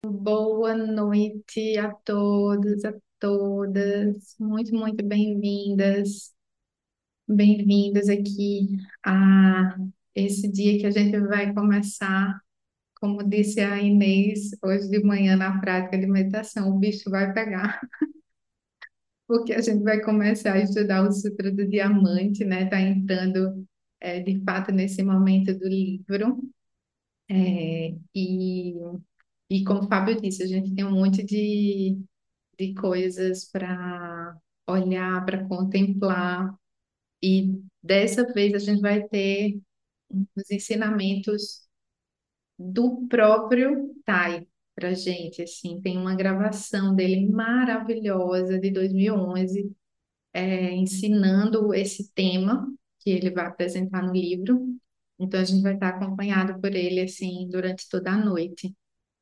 Boa noite a todos, a todas. Muito bem-vindas, bem-vindos aqui a esse dia que a gente vai começar, como disse a Inês, hoje de manhã na prática de meditação, o bicho vai pegar, porque a gente vai começar a estudar o Sutra do Diamante, né? Tá entrando, de fato, nesse momento do livro. É, e, e como o Fábio disse, a gente tem um monte de coisas para olhar, para contemplar. E dessa vez a gente vai ter os ensinamentos do próprio Tai para gente. Assim, tem uma gravação dele maravilhosa de 2011, ensinando esse tema que ele vai apresentar no livro. Então a gente vai estar acompanhado por ele assim durante toda a noite.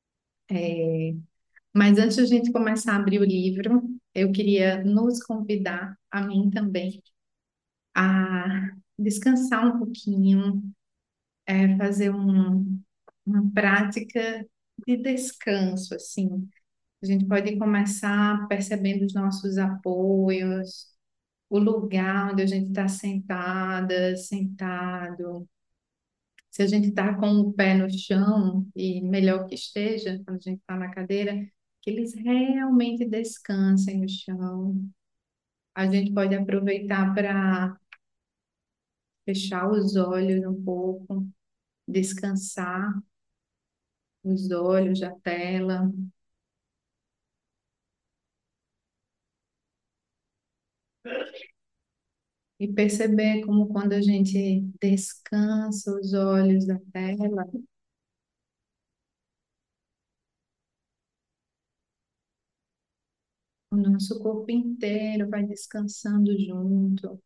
Mas antes de a gente começar a abrir o livro, eu queria nos convidar, a mim também, a descansar um pouquinho, fazer uma prática de descanso, assim. A gente pode começar percebendo os nossos apoios, o lugar onde a gente está sentada, sentado. Se a gente está com o pé no chão, e melhor que esteja, quando a gente está na cadeira, que eles realmente descansem no chão. A gente pode aproveitar para fechar os olhos um pouco, descansar os olhos da tela e perceber como quando a gente descansa os olhos da tela, o nosso corpo inteiro vai descansando junto.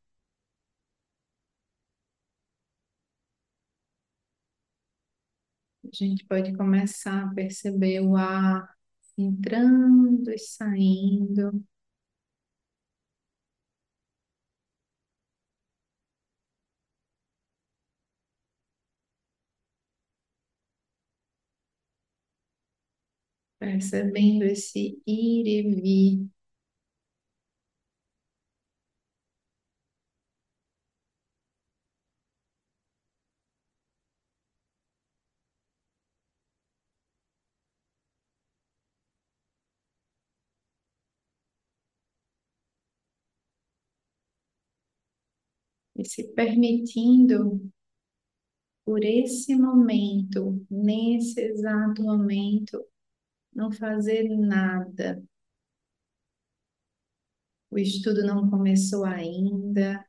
A gente pode começar a perceber o ar entrando e saindo, percebendo esse ir e vir, e se permitindo por esse momento, nesse exato momento, não fazer nada. O estudo não começou ainda,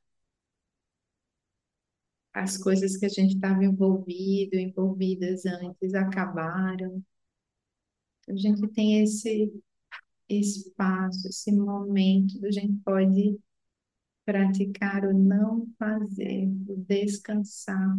as coisas que a gente estava envolvido, envolvidas antes, acabaram. A gente tem esse espaço, esse momento, a gente pode praticar o não fazer, o descansar.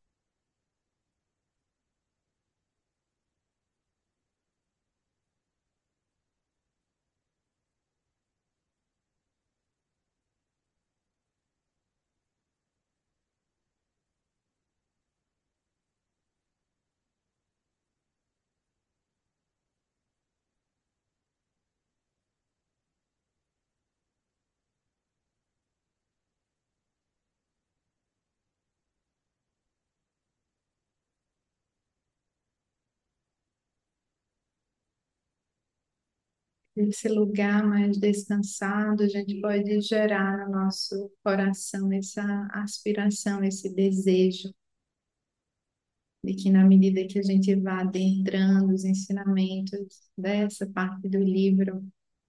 Esse lugar mais descansado, a gente pode gerar no nosso coração essa aspiração, esse desejo de que na medida que a gente vá adentrando os ensinamentos dessa parte do livro,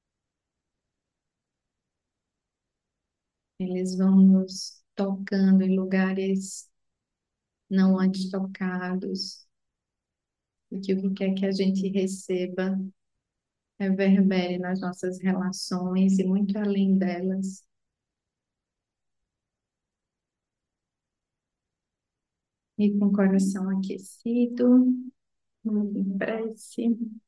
eles vão nos tocando em lugares não antes tocados, e que o que quer que a gente receba reverbere nas nossas relações e muito além delas. E com o coração aquecido, muito em prece,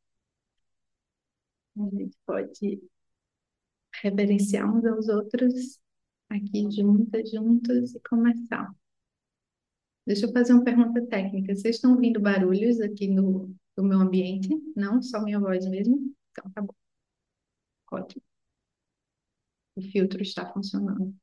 a gente pode reverenciar uns aos outros aqui juntas, juntos e começar. Deixa eu fazer uma pergunta técnica. Vocês estão ouvindo barulhos aqui no? do meu ambiente, não só minha voz mesmo. Então, tá bom, ótimo. O filtro está funcionando.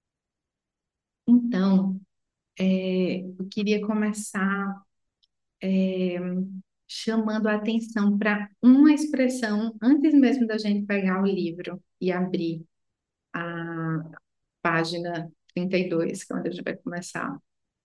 Então, eu queria começar chamando a atenção para uma expressão antes mesmo da gente pegar o livro e abrir a página 32, que é onde a gente vai começar.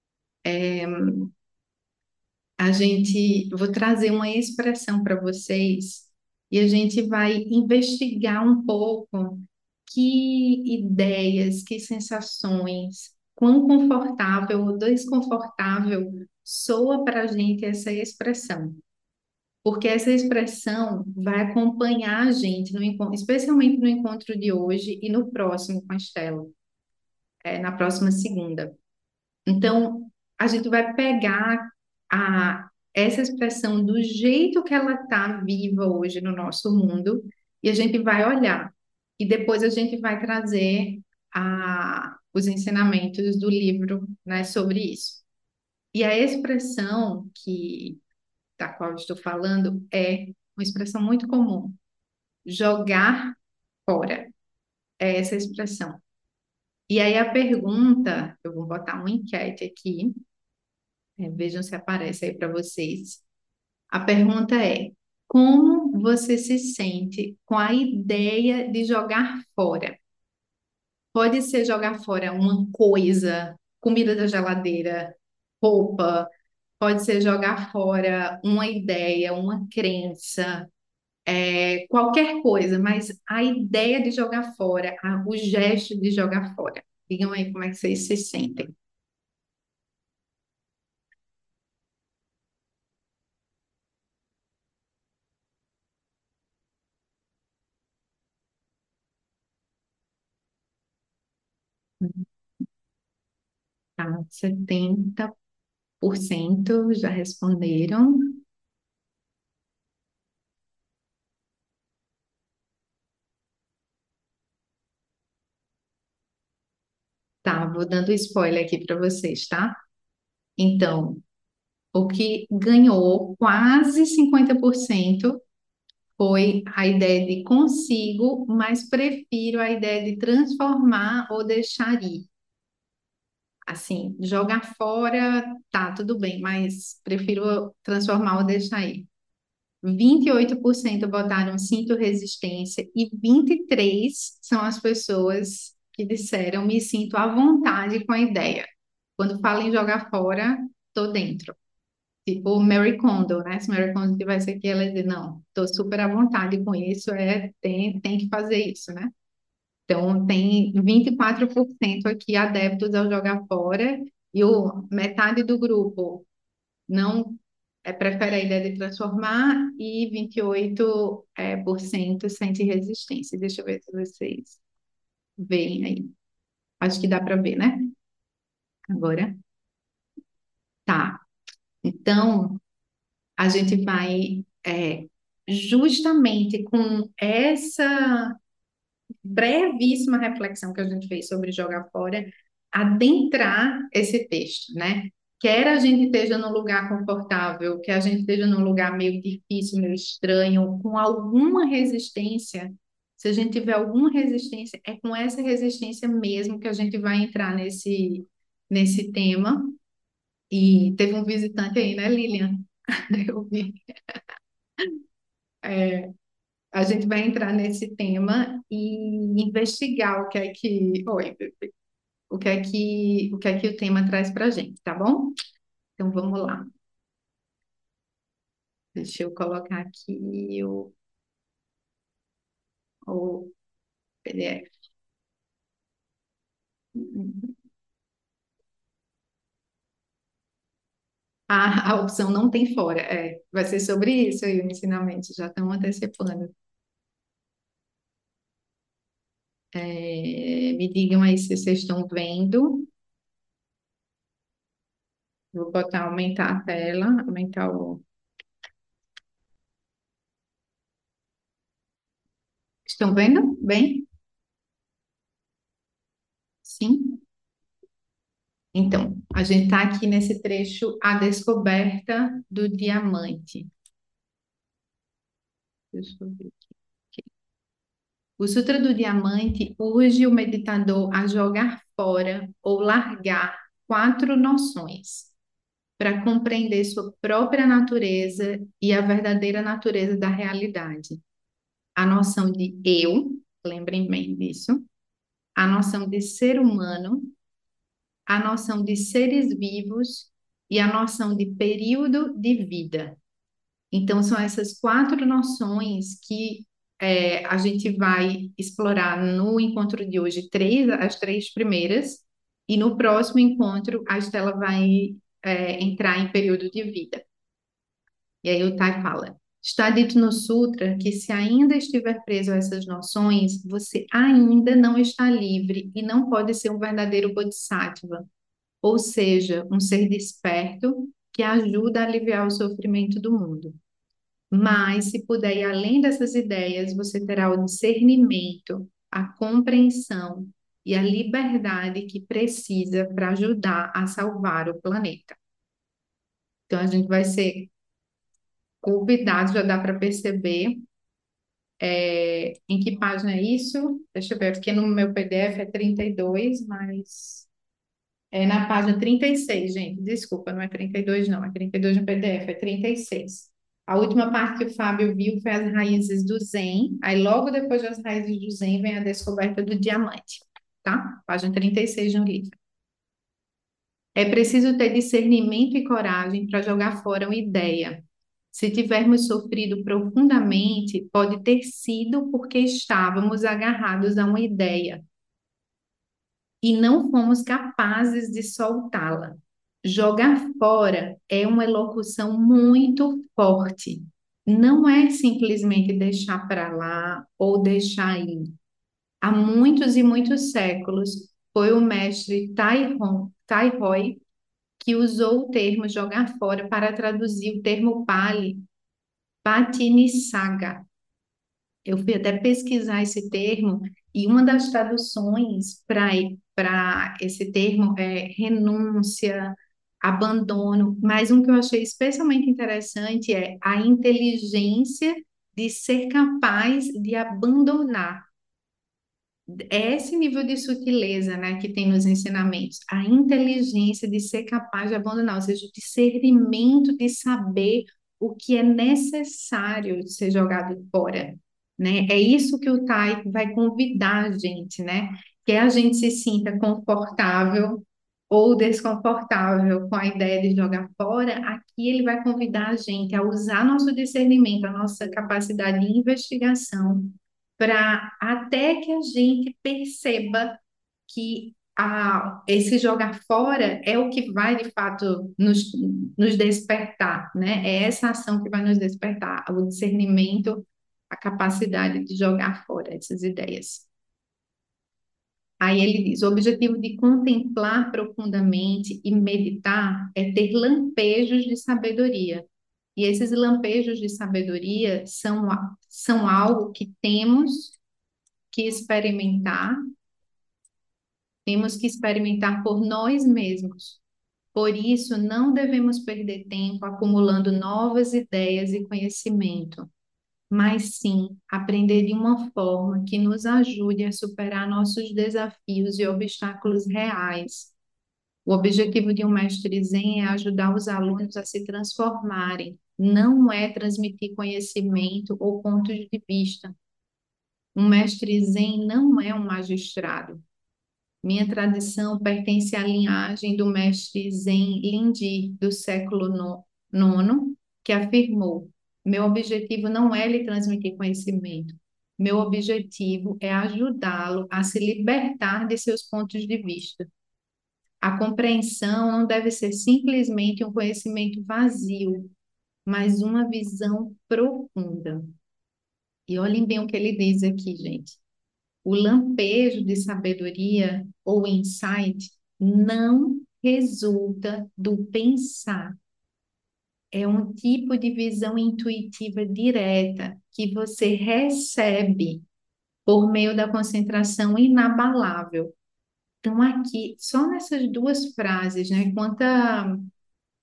Vou trazer uma expressão para vocês e a gente vai investigar um pouco que ideias, que sensações, quão confortável ou desconfortável soa para a gente essa expressão. Porque essa expressão vai acompanhar a gente, especialmente no encontro de hoje e no próximo com a Estela, na próxima segunda. Então, a gente vai pegar essa expressão do jeito que ela está viva hoje no nosso mundo e a gente vai olhar. E depois a gente vai trazer os ensinamentos do livro, né, sobre isso. E a expressão da qual eu estou falando é uma expressão muito comum. Jogar fora. É essa expressão. E aí a pergunta, eu vou botar uma enquete aqui. Vejam se aparece aí para vocês. A pergunta é: como você se sente com a ideia de jogar fora? Pode ser jogar fora uma coisa, comida da geladeira, roupa, pode ser jogar fora uma ideia, uma crença, qualquer coisa, mas a ideia de jogar fora, o gesto de jogar fora. Digam aí como é que vocês se sentem. Tá, 70% já responderam. Tá, vou dando spoiler aqui para vocês, tá? Então, o que ganhou quase 50% foi a ideia de consigo, mas prefiro a ideia de transformar ou deixar ir. Assim, jogar fora, tá, tudo bem, mas prefiro transformar ou deixar ir. 28% votaram sinto resistência e 23% são as pessoas que disseram me sinto à vontade com a ideia. Quando fala em jogar fora, tô dentro. Tipo Mary Kondo, né? Se Mary Kondo tivesse aqui, ela ia dizer, não, tô super à vontade com isso, tem que fazer isso, né? Então, tem 24% aqui adeptos ao jogar fora e metade do grupo não prefere a ideia de transformar e 28% por cento sente resistência. Deixa eu ver se vocês veem aí. Acho que dá para ver, né? Agora. Tá. Então, a gente vai justamente com essa brevíssima reflexão que a gente fez sobre jogar fora, adentrar esse texto, né? Quer a gente esteja num lugar confortável, quer a gente esteja num lugar meio difícil, meio estranho, com alguma resistência, se a gente tiver alguma resistência, é com essa resistência mesmo que a gente vai entrar nesse tema. E teve um visitante aí, né, Lilian? Eu vi. A gente vai entrar nesse tema e investigar oi, o que é que o tema traz para a gente, tá bom? Então vamos lá. Deixa eu colocar aqui o PDF. A opção não tem fora, vai ser sobre isso aí, o ensinamento, já estão antecipando. Me digam aí se vocês estão vendo. Vou botar aumentar a tela, aumentar o. Estão vendo? Bem? Sim? Então, a gente está aqui nesse trecho A Descoberta do Diamante. deixa eu ver aqui. O Sutra do Diamante urge o meditador a jogar fora ou largar quatro noções para compreender sua própria natureza e a verdadeira natureza da realidade. A noção de eu, lembrem bem disso, a noção de ser humano, a noção de seres vivos e a noção de período de vida. Então, são essas quatro noções que a gente vai explorar no encontro de hoje, as três primeiras, e no próximo encontro a Estela vai entrar em período de vida. E aí o Tai fala: está dito no Sutra que se ainda estiver preso a essas noções, você ainda não está livre e não pode ser um verdadeiro Bodhisattva, ou seja, um ser desperto que ajuda a aliviar o sofrimento do mundo. Mas, se puder ir além dessas ideias, você terá o discernimento, a compreensão e a liberdade que precisa para ajudar a salvar o planeta. Então, a gente vai ser convidado, já dá para perceber em que página é isso. Deixa eu ver, porque no meu PDF é 32, mas é na página 36, gente. Desculpa, não é 32, não. É 32 no PDF, é 36. A última parte que o Fábio viu foi as raízes do Zen. Aí, logo depois das raízes do Zen, vem a descoberta do diamante, tá? Página 36 no livro. É preciso ter discernimento e coragem para jogar fora uma ideia. Se tivermos sofrido profundamente, pode ter sido porque estávamos agarrados a uma ideia e não fomos capazes de soltá-la. Jogar fora é uma elocução muito forte. Não é simplesmente deixar para lá ou deixar ir. Há muitos e muitos séculos, foi o mestre Tai Hoi que usou o termo jogar fora para traduzir o termo Pali, Patinissaga. Eu fui até pesquisar esse termo e uma das traduções para esse termo é renúncia, abandono, mas um que eu achei especialmente interessante é a inteligência de ser capaz de abandonar. É esse nível de sutileza, né, que tem nos ensinamentos, a inteligência de ser capaz de abandonar, ou seja, o discernimento de saber o que é necessário ser jogado fora, né? É isso que o Tai vai convidar a gente, né? Que a gente se sinta confortável ou desconfortável com a ideia de jogar fora, aqui ele vai convidar a gente a usar nosso discernimento, a nossa capacidade de investigação para até que a gente perceba que esse jogar fora é o que vai de fato nos despertar, né? É essa ação que vai nos despertar, o discernimento, a capacidade de jogar fora essas ideias. Aí ele diz: o objetivo de contemplar profundamente e meditar é ter lampejos de sabedoria. E esses lampejos de sabedoria são algo que que experimentar, temos que experimentar por nós mesmos. Por isso, não devemos perder tempo acumulando novas ideias e conhecimento, mas sim aprender de uma forma que nos ajude a superar nossos desafios e obstáculos reais. O objetivo de um mestre Zen é ajudar os alunos a se transformarem, não é transmitir conhecimento ou pontos de vista. Um mestre Zen não é um magistrado. Minha tradição pertence à linhagem do mestre Zen Lindi, do século nono, que afirmou: meu objetivo não é lhe transmitir conhecimento, meu objetivo é ajudá-lo a se libertar de seus pontos de vista. A compreensão não deve ser simplesmente um conhecimento vazio, mas uma visão profunda. E olhem bem o que ele diz aqui, gente. O lampejo de sabedoria ou insight não resulta do pensar. É um tipo de visão intuitiva direta que você recebe por meio da concentração inabalável. Então, aqui, só nessas duas frases, né?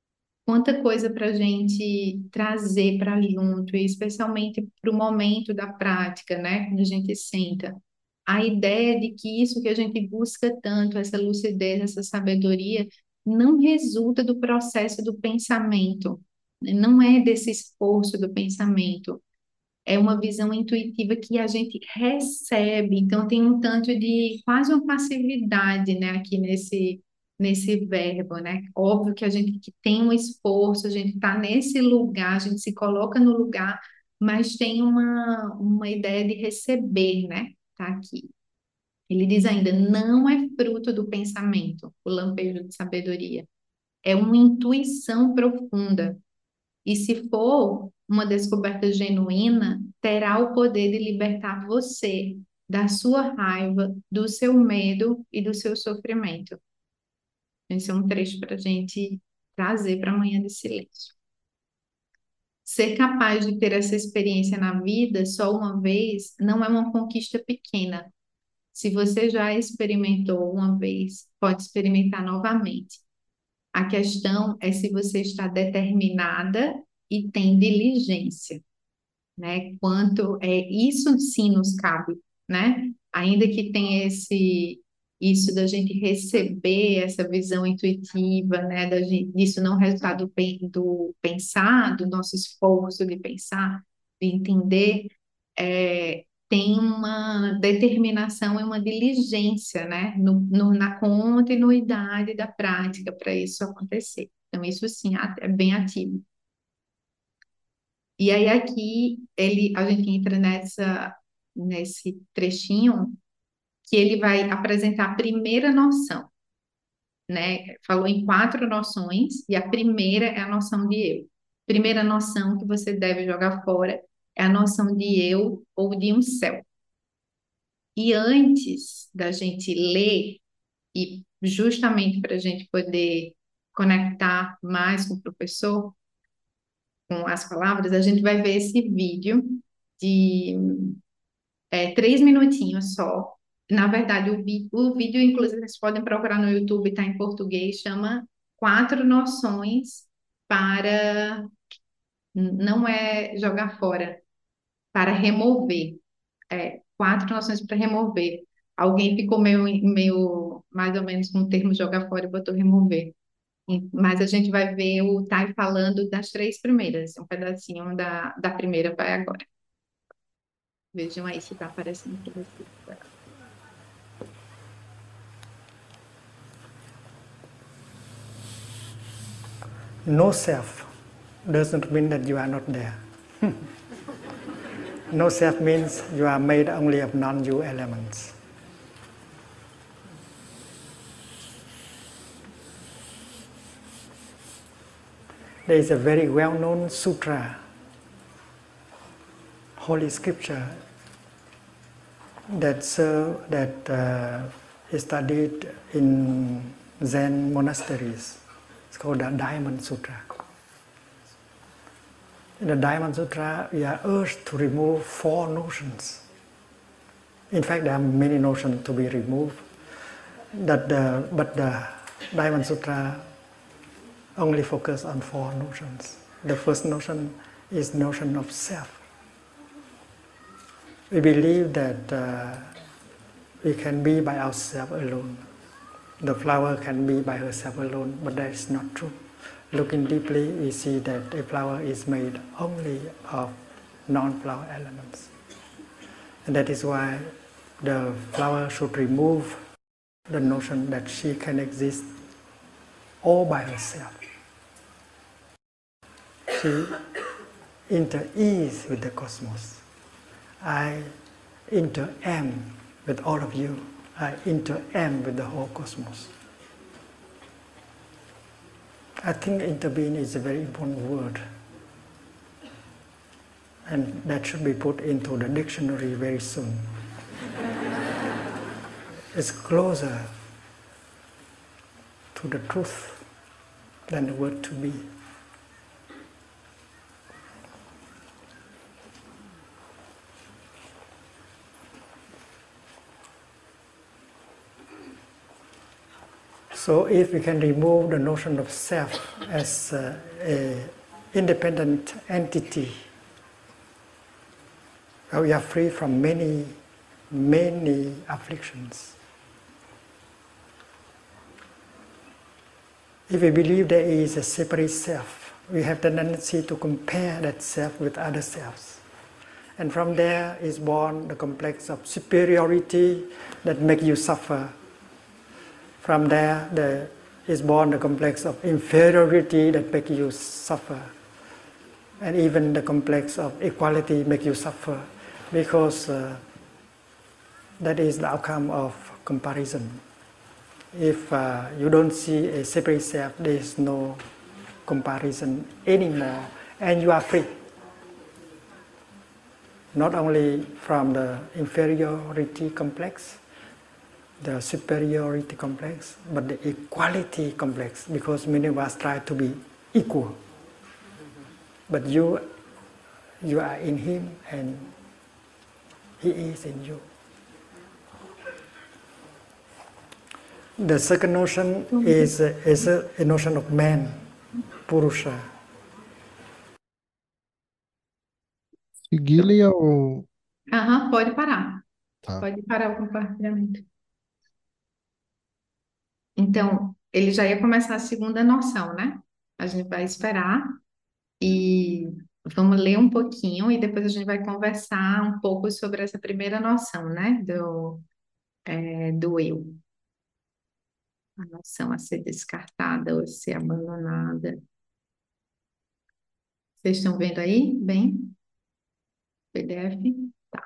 quanta coisa para a gente trazer para junto, e especialmente para o momento da prática, né? Quando a gente senta. A ideia de que isso que a gente busca tanto, essa lucidez, essa sabedoria, não resulta do processo do pensamento, né? Não é desse esforço do pensamento, é uma visão intuitiva que a gente recebe. Então, tem um tanto de quase uma passividade, né, aqui nesse verbo, né? Óbvio que a gente que tem um esforço, a gente está nesse lugar, a gente se coloca no lugar, mas tem uma ideia de receber, né? Tá aqui. Ele diz ainda, não é fruto do pensamento, o lampejo de sabedoria. É uma intuição profunda, e se for uma descoberta genuína, terá o poder de libertar você da sua raiva, do seu medo e do seu sofrimento. Esse é um trecho para a gente trazer para amanhã de silêncio. Ser capaz de ter essa experiência na vida só uma vez não é uma conquista pequena. Se você já experimentou uma vez, pode experimentar novamente. A questão é se você está determinada e tem diligência, né? Quanto é isso sim nos cabe, né? Ainda que tenha esse isso da gente receber essa visão intuitiva, né? Disso não resultar do pensar, do nosso esforço de pensar, de entender, tem uma determinação e uma diligência, né? Na continuidade da prática para isso acontecer. Então, isso sim é bem ativo. E aí aqui a gente entra nesse trechinho que ele vai apresentar a primeira noção, né? Falou em 4 noções e a primeira é a noção de eu. Primeira noção que você deve jogar fora é a noção de eu ou de um self. E antes da gente ler, e justamente para a gente poder conectar mais com o professor, com as palavras, a gente vai ver esse vídeo de 3 minutinhos só. Na verdade, o vídeo, inclusive, vocês podem procurar no YouTube, está em português, chama 4 noções para, não é jogar fora, para remover. 4 noções para remover. Alguém ficou meio mais ou menos com o termo jogar fora e botou remover. Mas a gente vai ver o Tai falando das 3 primeiras. Um pedacinho da primeira vai agora. Vejam aí se está aparecendo para vocês. No self doesn't mean that you are not there. No self means you are made only of non-you elements. There is a very well-known sutra, holy scripture, that is studied in Zen monasteries. It's called the Diamond Sutra. In the Diamond Sutra, we are urged to remove 4 notions. In fact, there are many notions to be removed, but the Diamond Sutra only focus on 4 notions. The first notion is notion of self. We believe that we can be by ourselves alone. The flower can be by herself alone, but that is not true. Looking deeply, we see that a flower is made only of non-flower elements. And that is why the flower should remove the notion that she can exist all by herself. She inter-ease with the cosmos. I inter-am with all of you. I inter-am with the whole cosmos. I think interbeing is a very important word, and that should be put into the dictionary very soon. It's closer to the truth than the word to be. So So if we can remove the notion of self as a independent entity, we are free from many afflictions. If we believe there is a separate self, we have the tendency to compare that self with other selves. And from there is born the complex of superiority that makes you suffer. From there is born the complex of inferiority that makes you suffer. And even the complex of equality makes you suffer, because that is the outcome of comparison. If you don't see a separate self, there is no comparison anymore, and you are free. Not only from the inferiority complex, the superiority complex, but the equality complex, because many of us try to be equal. But you are in him and he is in you. The second notion is a notion of man, Purusha. Seguir ou... Aham, pode parar. Tá. Pode parar o compartilhamento. Então, ele já ia começar a segunda noção, né? A gente vai esperar e vamos ler um pouquinho e depois a gente vai conversar um pouco sobre essa primeira noção, né? Do eu. A noção a ser descartada ou a ser abandonada. Vocês estão vendo aí? Bem? PDF? Tá.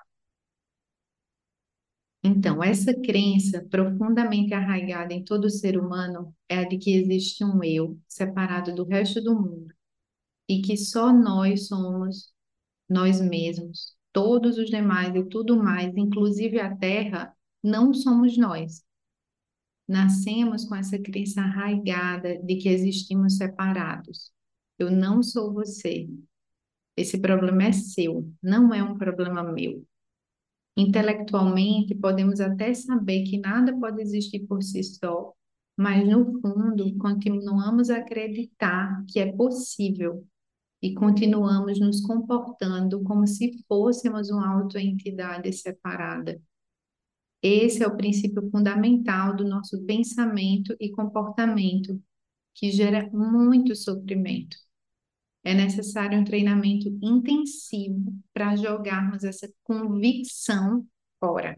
Então, essa crença profundamente arraigada em todo ser humano é a de que existe um eu separado do resto do mundo e que só nós somos nós mesmos. Todos os demais e tudo mais, inclusive a Terra, não somos nós. Nascemos com essa crença arraigada de que existimos separados. Eu não sou você. Esse problema é seu, não é um problema meu. Intelectualmente, podemos até saber que nada pode existir por si só, mas no fundo, continuamos a acreditar que é possível e continuamos nos comportando como se fôssemos uma autoentidade separada. Esse é o princípio fundamental do nosso pensamento e comportamento, que gera muito sofrimento. É necessário um treinamento intensivo para jogarmos essa convicção fora.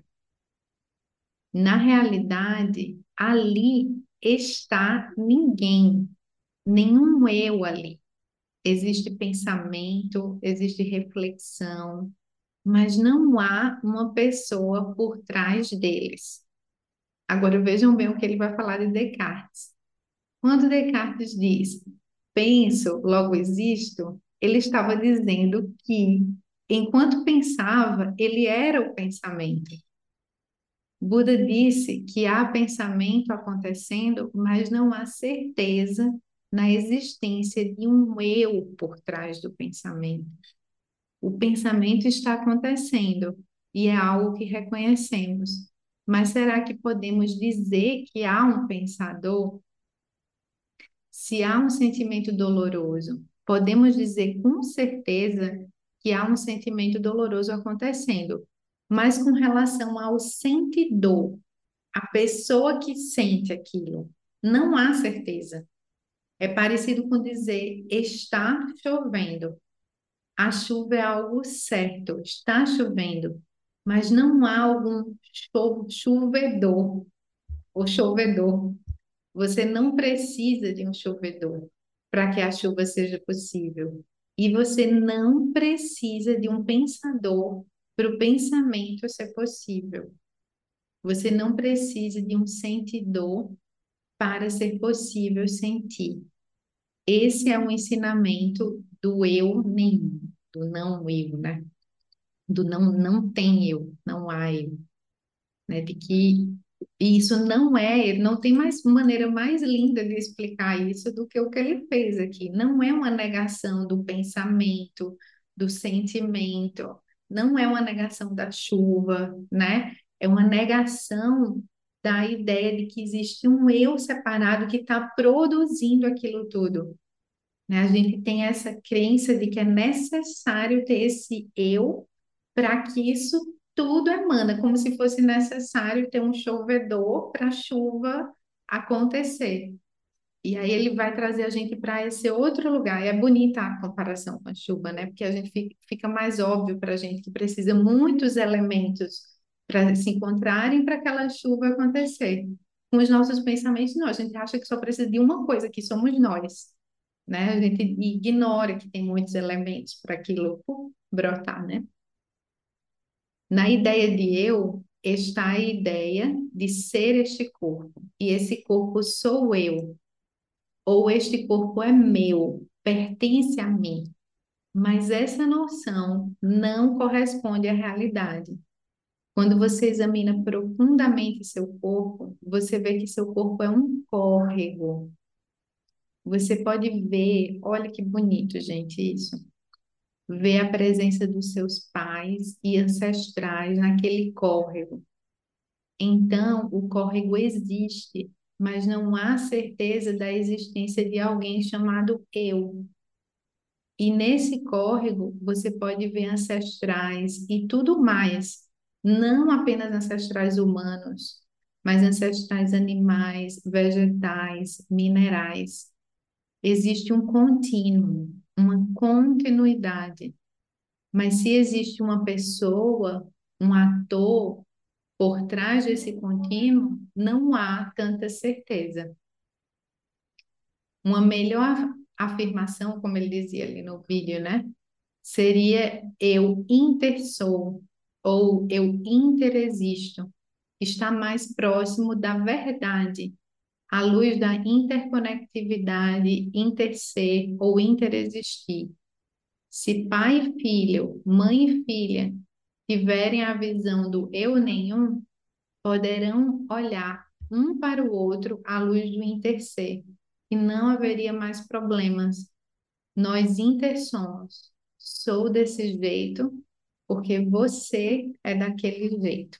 Na realidade, ali está ninguém, nenhum eu ali. Existe pensamento, existe reflexão, mas não há uma pessoa por trás deles. Agora vejam bem o que ele vai falar de Descartes. Quando Descartes diz penso, logo existo, ele estava dizendo que, enquanto pensava, ele era o pensamento. Buda disse que há pensamento acontecendo, mas não há certeza na existência de um eu por trás do pensamento. O pensamento está acontecendo e é algo que reconhecemos. Mas será que podemos dizer que há um pensador? Se há um sentimento doloroso, podemos dizer com certeza que há um sentimento doloroso acontecendo. Mas com relação ao sentidor, a pessoa que sente aquilo, não há certeza. É parecido com dizer está chovendo. A chuva é algo certo, está chovendo, mas não há algum chovedor ou chovedor. Você não precisa de um chovedor para que a chuva seja possível. E você não precisa de um pensador para o pensamento ser possível. Você não precisa de um sentidor para ser possível sentir. Esse é um ensinamento do eu nenhum, do não eu, né? Do não tem eu, não há eu, né? De que isso não tem mais maneira mais linda de explicar isso do que o que ele fez aqui. Não é uma negação do pensamento, do sentimento, não é uma negação da chuva, né? É uma negação dá a ideia de que existe um eu separado que está produzindo aquilo tudo, né? A gente tem essa crença de que é necessário ter esse eu para que isso tudo emana, como se fosse necessário ter um chovedor para a chuva acontecer. E aí ele vai trazer a gente para esse outro lugar. E é bonita a comparação com a chuva, né? Porque a gente fica mais óbvio para a gente que precisa muitos elementos para se encontrarem para aquela chuva acontecer. Com os nossos pensamentos, não, a gente acha que só precisa de uma coisa, que somos nós, né? A gente ignora que tem muitos elementos para aquilo brotar, né? Na ideia de eu está a ideia de ser este corpo. E esse corpo sou eu, ou este corpo é meu, pertence a mim. Mas essa noção não corresponde à realidade. Quando você examina profundamente seu corpo, você vê que seu corpo é um córrego. Você pode ver, olha que bonito, gente, isso. Ver a presença dos seus pais e ancestrais naquele córrego. Então, o córrego existe, mas não há certeza da existência de alguém chamado eu. E nesse córrego você pode ver ancestrais e tudo mais, não apenas ancestrais humanos, mas ancestrais animais, vegetais, minerais. Existe um contínuo, uma continuidade. Mas se existe uma pessoa, um ator por trás desse contínuo, não há tanta certeza. Uma melhor afirmação, como ele dizia ali no vídeo, né? Seria eu intersou ou eu interexisto. Está mais próximo da verdade, à luz da interconectividade, interser ou interexistir. Se pai e filho, mãe e filha tiverem a visão do eu nenhum, poderão olhar um para o outro à luz do interser, e não haveria mais problemas. Nós intersomos. Sou desse jeito porque você é daquele jeito.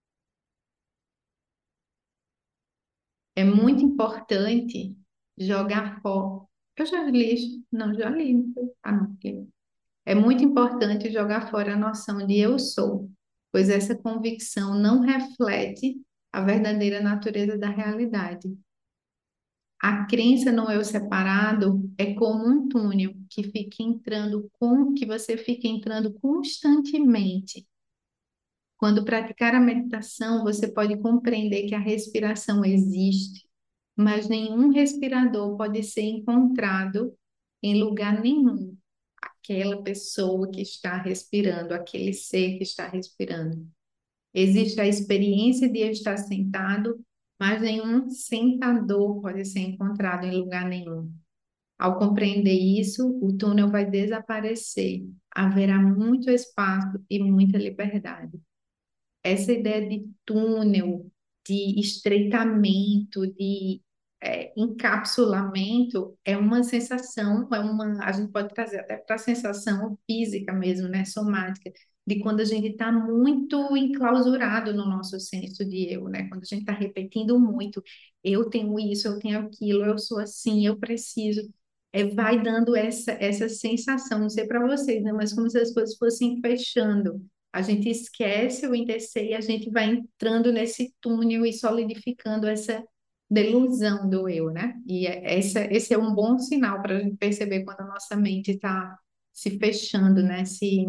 É muito importante jogar fora. Eu já li isso? Não, já li. Não foi? Ah, não. É muito importante jogar fora a noção de eu sou, pois essa convicção não reflete a verdadeira natureza da realidade. A crença no eu separado é como um túnel que você fica entrando constantemente. Quando praticar a meditação, você pode compreender que a respiração existe, mas nenhum respirador pode ser encontrado em lugar nenhum. Aquela pessoa que está respirando, aquele ser que está respirando. Existe a experiência de eu estar sentado, mas nenhum sentador pode ser encontrado em lugar nenhum. Ao compreender isso, o túnel vai desaparecer. Haverá muito espaço e muita liberdade. Essa ideia de túnel, de estreitamento, de encapsulamento, é uma sensação, a gente pode trazer até para a sensação física mesmo, né, somática, de quando a gente está muito enclausurado no nosso senso de eu, né, quando a gente está repetindo muito, eu tenho isso, eu tenho aquilo, eu sou assim, eu preciso, vai dando essa sensação, não sei para vocês, né, mas como se as coisas fossem fechando. A gente esquece o entecer e a gente vai entrando nesse túnel e solidificando essa delusão do eu, né? E esse é um bom sinal para a gente perceber quando a nossa mente está se fechando, né? Se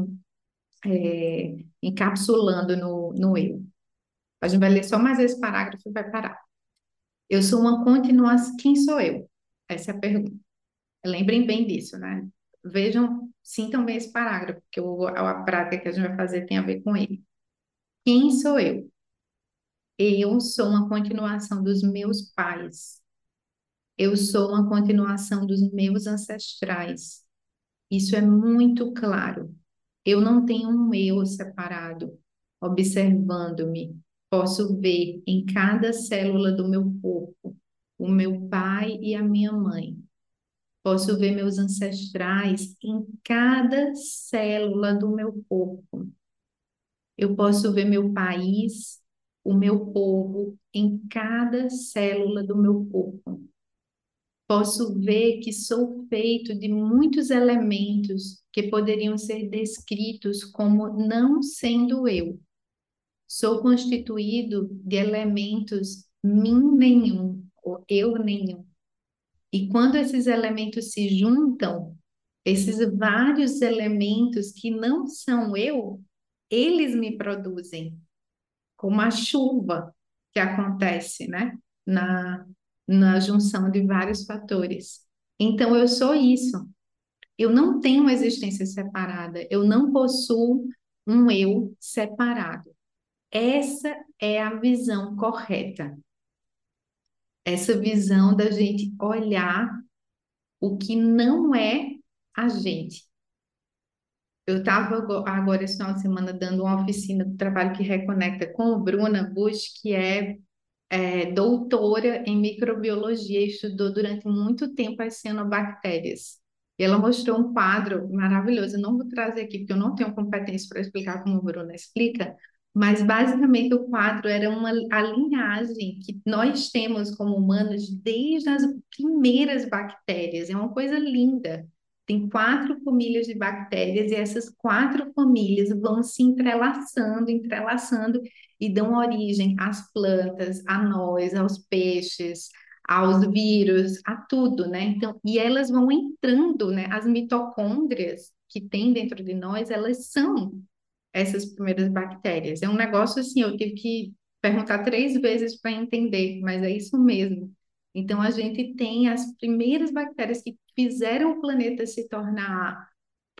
encapsulando no eu. A gente vai ler só mais esse parágrafo e vai parar. Eu sou uma continuação. Quem sou eu? Essa é a pergunta. Lembrem bem disso, né? Vejam, sintam bem esse parágrafo, porque a prática que a gente vai fazer tem a ver com ele. Quem sou eu? Eu sou uma continuação dos meus pais. Eu sou uma continuação dos meus ancestrais. Isso é muito claro. Eu não tenho um eu separado, observando-me. Posso ver em cada célula do meu corpo o meu pai e a minha mãe. Posso ver meus ancestrais em cada célula do meu corpo. Eu posso ver meu país, o meu povo em cada célula do meu corpo. Posso ver que sou feito de muitos elementos que poderiam ser descritos como não sendo eu. Sou constituído de elementos mim nenhum, ou eu nenhum. E quando esses elementos se juntam, esses vários elementos que não são eu, eles me produzem, como a chuva que acontece, né? Na, na junção de vários fatores. Então, eu sou isso. Eu não tenho uma existência separada. Eu não possuo um eu separado. Essa é a visão correta. Essa visão da gente olhar o que não é a gente. Eu estava agora esse final de semana dando uma oficina do trabalho que reconecta com Bruna Bush, que é doutora em microbiologia e estudou durante muito tempo as cianobactérias. E ela mostrou um quadro maravilhoso. Eu não vou trazer aqui, porque eu não tenho competência para explicar como a Bruna explica, mas basicamente o quadro era a linhagem que nós temos como humanos desde as primeiras bactérias. É uma coisa linda. Tem 4 famílias de bactérias e essas 4 famílias vão se entrelaçando, entrelaçando e dão origem às plantas, a nós, aos peixes, aos vírus, a tudo, né? Então, e elas vão entrando, né? As mitocôndrias que tem dentro de nós, elas são essas primeiras bactérias. É um negócio assim, eu tive que perguntar 3 vezes para entender, mas é isso mesmo. Então, a gente tem as primeiras bactérias que fizeram o planeta se tornar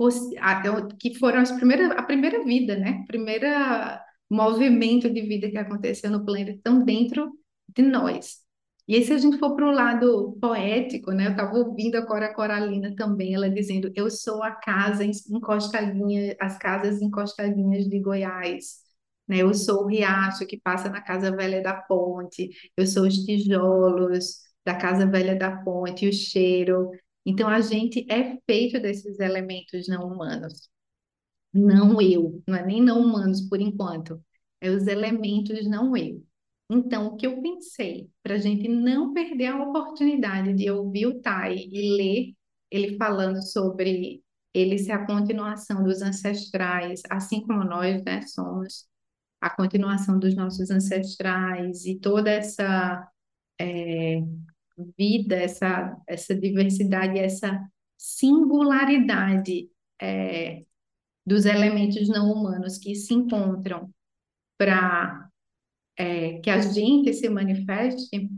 que foram a primeira vida, né? Primeira movimento de vida que aconteceu no planeta, estão dentro de nós. E aí, se a gente for para o lado poético, né? Eu estava ouvindo a Cora Coralina também, ela dizendo: Eu sou a casa encostadinha, as casas encostadinhas de Goiás. Né? Eu sou o riacho que passa na Casa Velha da Ponte, eu sou os tijolos da Casa Velha da Ponte, o cheiro. Então, a gente é feito desses elementos não humanos. Não eu, não é nem não humanos por enquanto, é os elementos não eu. Então, o que eu pensei, para a gente não perder a oportunidade de ouvir o Tai e ler ele falando sobre ele ser a continuação dos ancestrais, assim como nós, né, somos a continuação dos nossos ancestrais e toda essa vida, essa diversidade, essa singularidade é, dos elementos não humanos que se encontram para que a gente se manifeste,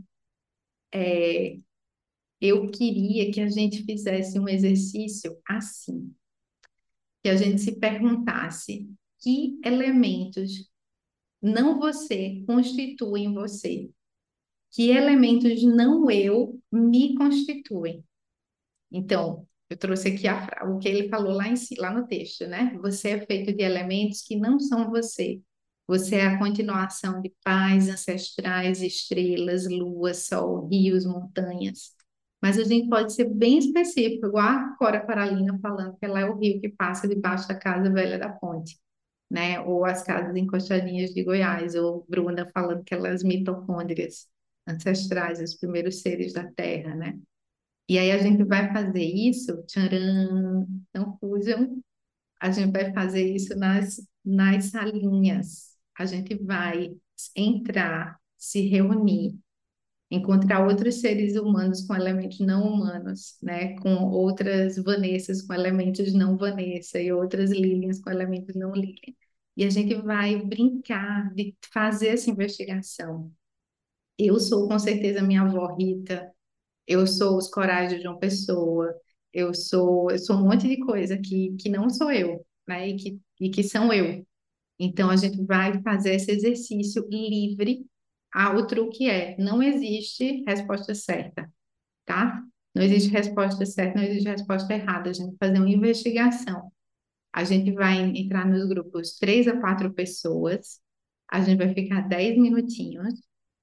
eu queria que a gente fizesse um exercício assim, que a gente se perguntasse que elementos não você constituem você, que elementos não eu me constituem. Então, eu trouxe aqui o que ele falou lá, lá no texto, né? Você é feito de elementos que não são você. Você é a continuação de pais ancestrais, estrelas, lua, sol, rios, montanhas. Mas a gente pode ser bem específico, igual a Cora Coralina falando que ela é o rio que passa debaixo da casa velha da ponte, né? Ou as casas encostadinhas de Goiás, ou Bruna falando que ela é as mitocôndrias ancestrais, os primeiros seres da Terra, né? E aí a gente vai fazer isso, tcharam, não fujam, a gente vai fazer isso nas salinhas. A gente vai entrar, se reunir, encontrar outros seres humanos com elementos não humanos, né? Com outras Vanessas com elementos não Vanessa e outras Lilians com elementos não Lilian. E a gente vai brincar de fazer essa investigação. Eu sou com certeza minha avó Rita, eu sou os corais de João Pessoa, eu sou um monte de coisa que não sou eu, né? E que são eu. Então a gente vai fazer esse exercício livre. Ah, o truque é, não existe resposta certa, tá? Não existe resposta certa, não existe resposta errada. A gente vai fazer uma investigação. A gente vai entrar nos grupos 3 a 4 pessoas. A gente vai ficar 10 minutinhos.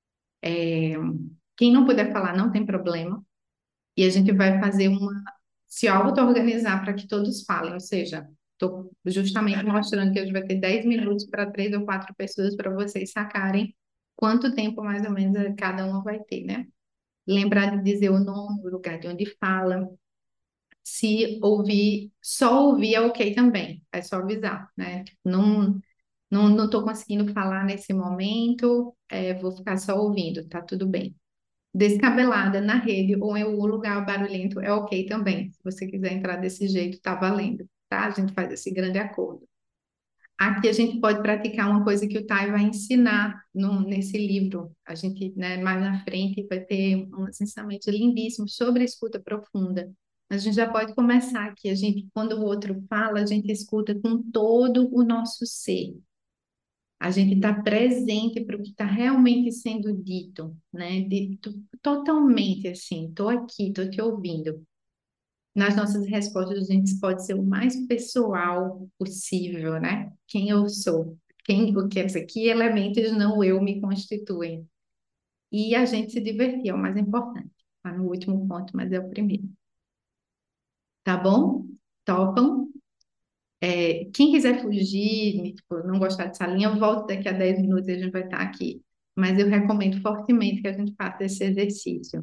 Quem não puder falar, não tem problema. E a gente vai fazer se auto-organizar para que todos falem, ou seja, estou justamente mostrando que a gente vai ter 10 minutos para 3 ou 4 pessoas para vocês sacarem quanto tempo mais ou menos cada uma vai ter, né? Lembrar de dizer o nome, o lugar de onde fala. Se ouvir, só ouvir é ok também, é só avisar, né? Não estou conseguindo falar nesse momento, vou ficar só ouvindo, tá tudo bem. Descabelada na rede ou em algum lugar barulhento é ok também. Se você quiser entrar desse jeito, tá valendo, tá? A gente faz esse grande acordo. Aqui a gente pode praticar uma coisa que o Tai vai ensinar nesse livro. A gente, né, mais na frente vai ter uns ensinamentos lindíssimos sobre a escuta profunda. A gente já pode começar aqui. A gente, quando o outro fala, a gente escuta com todo o nosso ser. A gente está presente para o que está realmente sendo dito, né? Totalmente assim, estou aqui, estou te ouvindo. Nas nossas respostas, a gente pode ser o mais pessoal possível, né? Quem eu sou, o que é isso aqui, elementos não eu me constituem. E a gente se divertir, é o mais importante. Tá no último ponto, mas é o primeiro. Tá bom? Topam? Quem quiser fugir, tipo, não gostar dessa linha, eu volto daqui a 10 minutos e a gente vai estar aqui. Mas eu recomendo fortemente que a gente faça esse exercício,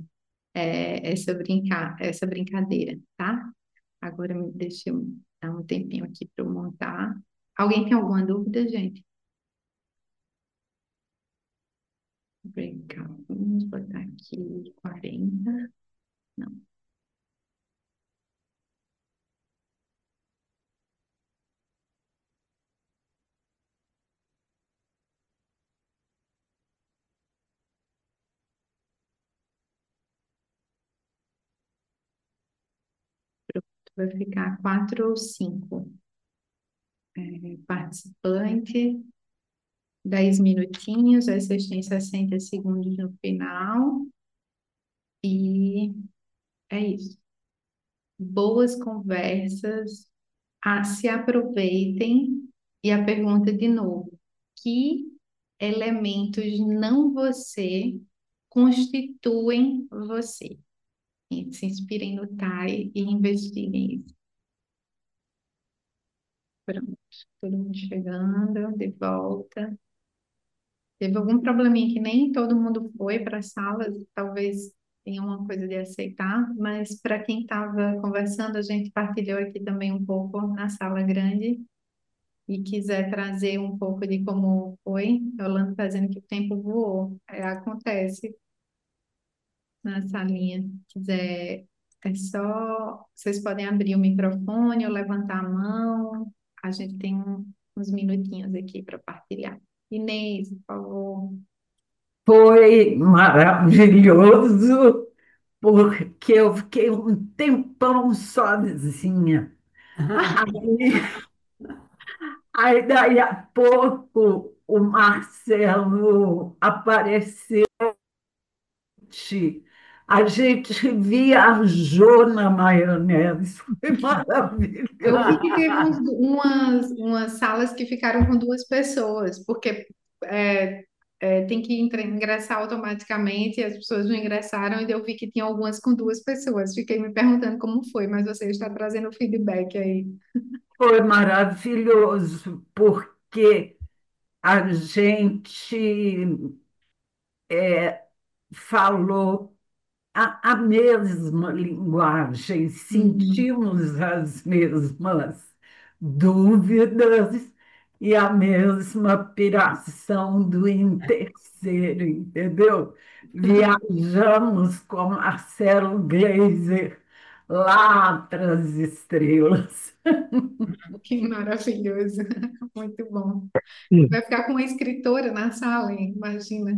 essa brincadeira, tá? Agora deixa eu dar um tempinho aqui para eu montar. Alguém tem alguma dúvida, gente? Breakout. Vamos botar aqui 40. Não, vai ficar 4 ou 5 participantes, 10 minutinhos, aí vocês têm 60 segundos no final. E é isso. Boas conversas, se aproveitem. E a pergunta de novo: que elementos não você constituem você? E se inspirem no TAI e investiguem isso. Pronto, todo mundo chegando, de volta. Teve algum probleminha que nem todo mundo foi para a sala, talvez tenha uma coisa de aceitar, mas para quem estava conversando, a gente partilhou aqui também um pouco na sala grande e quiser trazer um pouco de como foi, Yolanda está dizendo que o tempo voou. Acontece na salinha. Quiser, vocês podem abrir o microfone ou levantar a mão. A gente tem uns minutinhos aqui para partilhar. Inês, por favor. Foi maravilhoso, porque eu fiquei um tempão sozinha. Aí, aí, daí a pouco, o Marcelo apareceu. A gente viajou na maionese, foi Eu vi que maravilhoso. teve umas salas que ficaram com duas pessoas, porque tem que ingressar automaticamente, e as pessoas não ingressaram, e eu vi que tinha algumas com duas pessoas. Fiquei me perguntando como foi, mas você está trazendo feedback aí. Foi maravilhoso, porque a gente falou a mesma linguagem, Uhum. sentimos as mesmas dúvidas e a mesma piração do interser, entendeu? Viajamos com Marcelo Gleiser lá para as estrelas. Que maravilhoso, muito bom. Vai ficar com uma escritora na sala, hein? Imagina.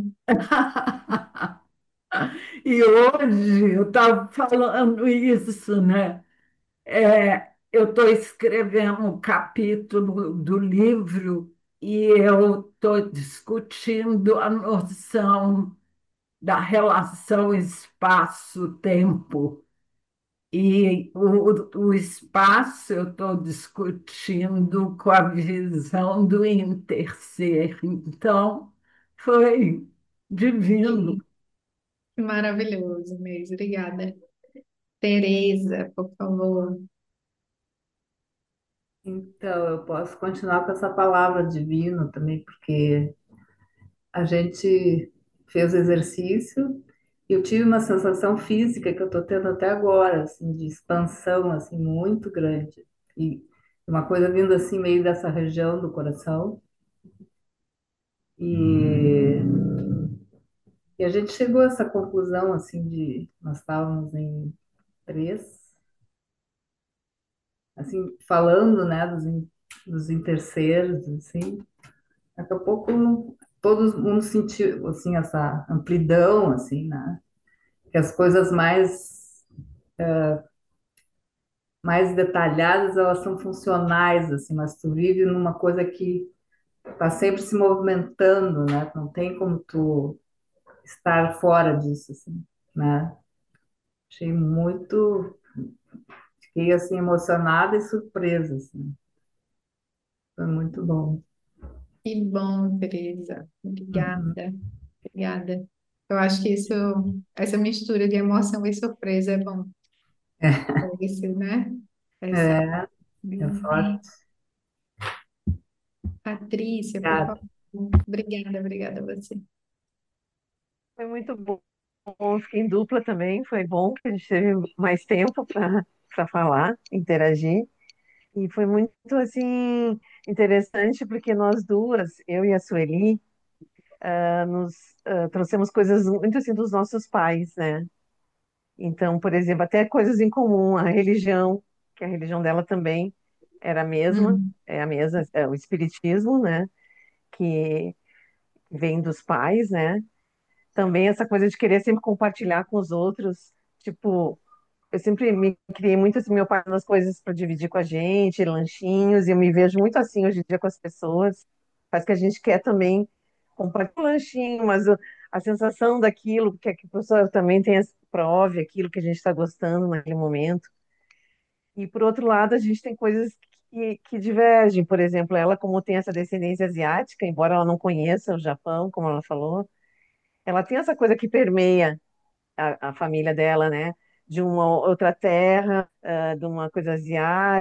E hoje eu estava falando isso, né? Eu estou escrevendo um capítulo do livro e eu estou discutindo a noção da relação espaço-tempo. E o espaço eu estou discutindo com a visão do interser. Então, foi divino. Que maravilhoso, Inês. Obrigada. Tereza, por favor. Então, eu posso continuar com essa palavra divino também, porque a gente fez exercício e eu tive uma sensação física que eu estou tendo até agora, assim, de expansão, assim, muito grande. E uma coisa vindo assim meio dessa região do coração. E, e a gente chegou a essa conclusão, assim, de nós estávamos em três, assim, falando, né, dos interceiros, assim. Daqui a pouco todo mundo sentiu, assim, essa amplidão, assim, né? Que as coisas mais detalhadas, elas são funcionais, assim, mas tu vive numa coisa que está sempre se movimentando, né? Não tem como tu estar fora disso, assim, né? Achei muito, fiquei assim emocionada e surpresa, assim. Foi muito bom. Que bom, Teresa. Uhum. Obrigada, obrigada. Eu acho que essa mistura de emoção e surpresa é bom. É isso, né? Essa É, é forte. Patrícia, por Obrigada. favor. Obrigada, obrigada a você. Foi muito bom. Fiquei em dupla também, foi bom, que a gente teve mais tempo para falar, interagir. E foi muito, assim, interessante, porque nós duas, eu e a Sueli, nos trouxemos coisas muito, assim, dos nossos pais, né? Então, por exemplo, até coisas em comum, a religião, que a religião dela também era a mesma, Hum, é a mesma, é o espiritismo, né? Que vem dos pais, né? Também essa coisa de querer sempre compartilhar com os outros, tipo, eu sempre me criei muito assim, meu pai nas coisas para dividir com a gente, lanchinhos, e eu me vejo muito assim hoje em dia com as pessoas. Parece que a gente quer também compartilhar um lanchinho, mas a sensação daquilo, que a pessoa também tem, prove aquilo que a gente está gostando naquele momento. E por outro lado, a gente tem coisas que divergem. Por exemplo, ela, como tem essa descendência asiática, embora ela não conheça o Japão, como ela falou, ela tem essa coisa que permeia a família dela, né? De uma outra terra, de uma coisa asiática.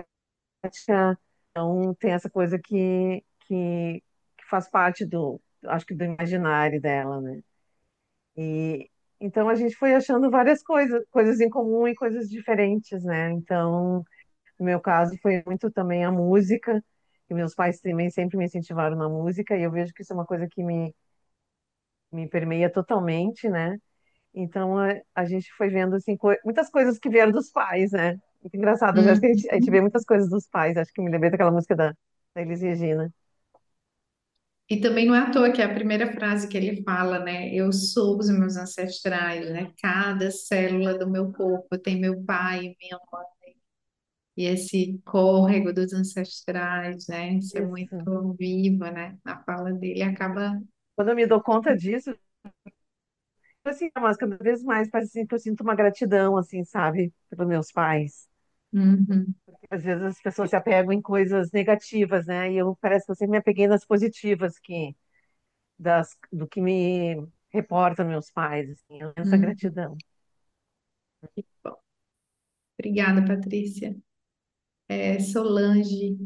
Então, tem essa coisa que faz parte acho que do imaginário dela, né? E então a gente foi achando várias coisas, coisas em comum e coisas diferentes, né? Então, no meu caso, foi muito também a música, que meus pais também sempre me incentivaram na música, e eu vejo que isso é uma coisa que me permeia totalmente, né? Então a gente foi vendo assim, muitas coisas que vieram dos pais, né? Muito engraçado. Eu acho que hum. a gente vê muitas coisas dos pais. Acho que me lembrei daquela música da Elis Regina. E também não é à toa que é a primeira frase que ele fala, né? Eu sou os meus ancestrais, né? Cada célula do meu corpo tem meu pai, minha mãe, e esse córrego dos ancestrais, né? Isso é muito Isso. vivo, né? A fala dele acaba. Quando eu me dou conta disso, assim, mas cada vez mais parece assim, que eu sinto uma gratidão, assim, sabe, pelos meus pais. Uhum, Às vezes as pessoas se apegam em coisas negativas, né? E eu parece que eu sempre me apeguei nas positivas do que me reportam meus pais, assim, essa uhum. gratidão. Bom, obrigada, Patrícia. Solange,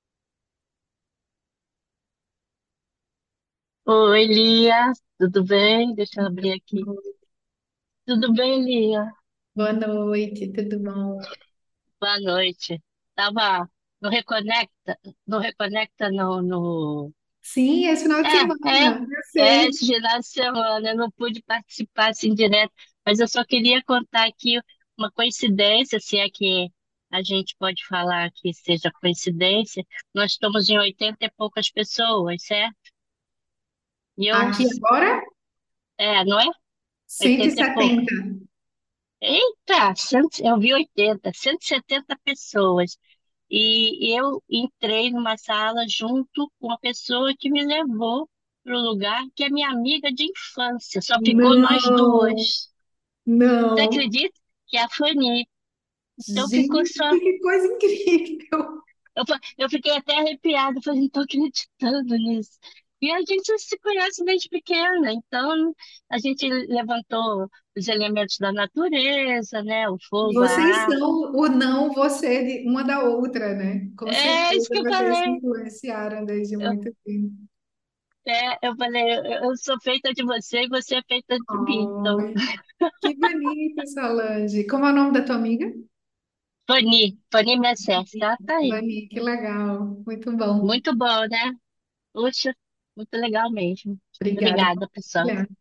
Oi, Lia, tudo bem? Deixa eu abrir aqui. Tudo bem, Lia? boa noite, tudo bom? Boa noite. Tava no Reconecta, no Reconecta no... Sim, esse final de semana, eu sei. Esse final de semana eu não pude participar assim direto, mas eu só queria contar aqui uma coincidência, se é que a gente pode falar que seja coincidência. Nós estamos em 80 e poucas pessoas, certo? E eu, Aqui agora, não é? cento e 80 e pouco. setenta. Eita, eu vi 80, 170 pessoas. E eu entrei numa sala junto com a pessoa que me levou para o lugar, que é minha amiga de infância. Só ficou nós Não, duas. Você não. acredita? Que é a Fanny. Então ficou Gente, só. que coisa incrível. Eu fiquei até arrepiada, falei, não estou acreditando nisso. E a gente se conhece desde pequena, então a gente levantou os elementos da natureza, né? O fogo, a Vocês água. são o não você de uma da outra, né? Com É isso certeza que eu vocês se falei. influenciaram desde Eu, muito tempo. Eu falei, eu sou feita de você e você é feita de mim. Então, Ai, que bonito, Solange. Como é o nome da tua amiga? Fanny Messers, ela tá aí. Vani, que legal. Muito bom. Muito bom, né? Puxa, muito legal mesmo. Obrigada por Obrigada, pessoal. compartilhar.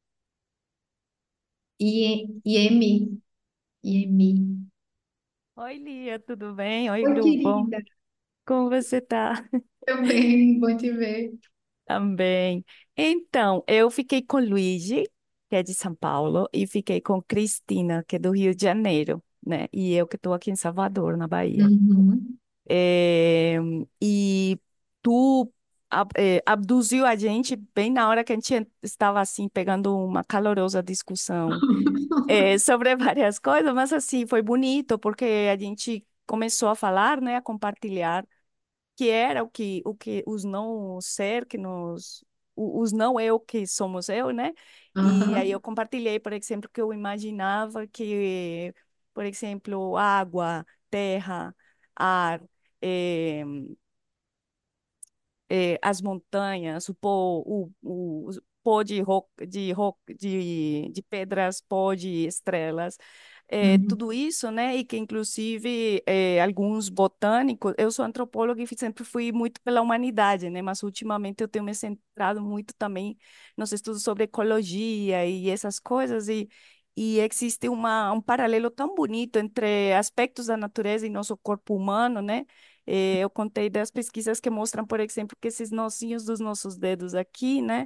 Iemi, Iemi. Oi, Lia, tudo bem? Oi, Oi, grupo. querida. Como você tá? Também, bom te ver. Também. Então, eu fiquei com Luigi, que é de São Paulo, e fiquei com Cristina, que é do Rio de Janeiro, né? E eu que estou aqui em Salvador, na Bahia. Uhum. É, e tu abduziu a gente bem na hora que a gente estava assim pegando uma calorosa discussão sobre várias coisas, mas assim foi bonito porque a gente começou a falar, né, a compartilhar que era o que os não ser que nos os não eu que somos eu, né? E aí eu Aham, compartilhei, por exemplo, que eu imaginava que, por exemplo, água, terra, ar, eh, as montanhas, o pó de pedras, pó de estrelas, uhum, tudo isso, né? E que, inclusive, alguns botânicos, eu sou antropóloga e sempre fui muito pela humanidade, né? Mas, ultimamente, eu tenho me centrado muito também nos estudos sobre ecologia e essas coisas, e existe um paralelo tão bonito entre aspectos da natureza e nosso corpo humano, né? Eu contei das pesquisas que mostram, por exemplo, que esses nocinhos dos nossos dedos aqui, né?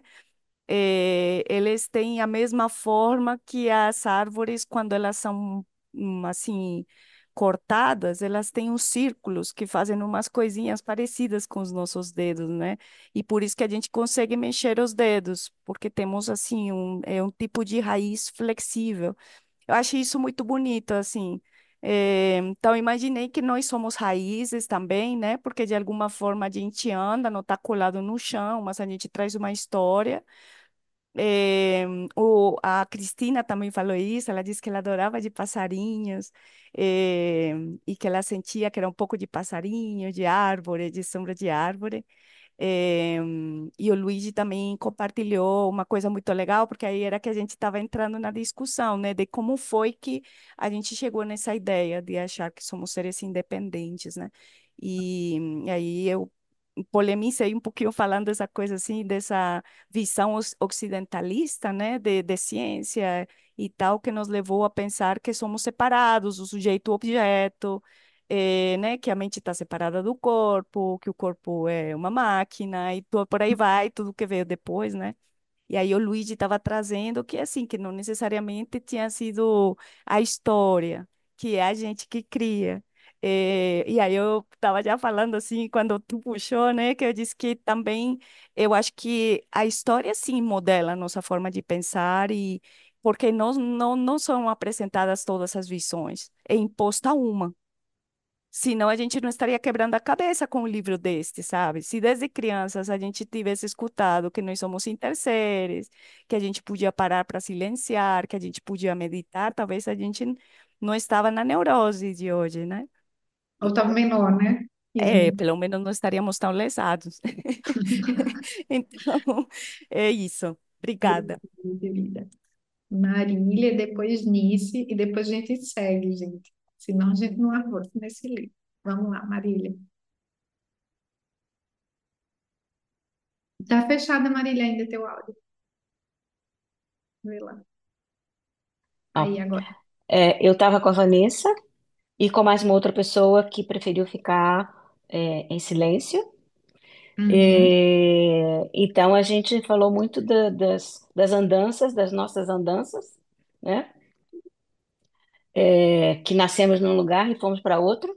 Eles têm a mesma forma que as árvores quando elas são assim cortadas, elas têm uns círculos que fazem umas coisinhas parecidas com os nossos dedos, né? E por isso que a gente consegue mexer os dedos, porque temos assim um tipo de raiz flexível. Eu achei isso muito bonito, assim. Então, imaginei que nós somos raízes também, né? Porque de alguma forma a gente anda, não está colado no chão, mas a gente traz uma história. Eh, a Cristina também falou isso, ela disse que ela adorava de passarinhos, e que ela sentia que era um pouco de passarinho, de árvore, de sombra de árvore. E o Luigi também compartilhou uma coisa muito legal, porque aí era que a gente estava entrando na discussão, né, de como foi que a gente chegou nessa ideia de achar que somos seres independentes, né? E aí eu polemicei um pouquinho falando dessa coisa assim, dessa visão ocidentalista, né, de ciência e tal, que nos levou a pensar que somos separados, o sujeito e o objeto, né, que a mente está separada do corpo, que o corpo é uma máquina e por aí vai, tudo que veio depois, né? E aí o Luigi estava trazendo que assim, que não necessariamente tinha sido a história, que é a gente que cria. E aí eu estava já falando assim, quando tu puxou, né, que eu disse que também eu acho que a história sim modela a nossa forma de pensar e porque não são apresentadas todas as visões, é imposta uma. Senão a gente não estaria quebrando a cabeça com um livro deste, sabe? Se desde crianças a gente tivesse escutado que nós somos interseres, que a gente podia parar para silenciar, que a gente podia meditar, talvez a gente não estava na neurose de hoje, né? ou estava menor, né? Ieme. Pelo menos não estaríamos tão lesados. Então, é isso. Obrigada. Querida. Marília, depois Nice, e depois a gente segue, gente. Senão a gente não avança nesse livro. Vamos lá, Marília. Tá fechada, Marília, ainda teu áudio. Vê lá. Ó, Aí, agora. eu estava com a Vanessa e com mais uma outra pessoa que preferiu ficar em silêncio. Uhum. Então a gente falou muito das andanças, das nossas andanças, né? Que nascemos num lugar e fomos para outro.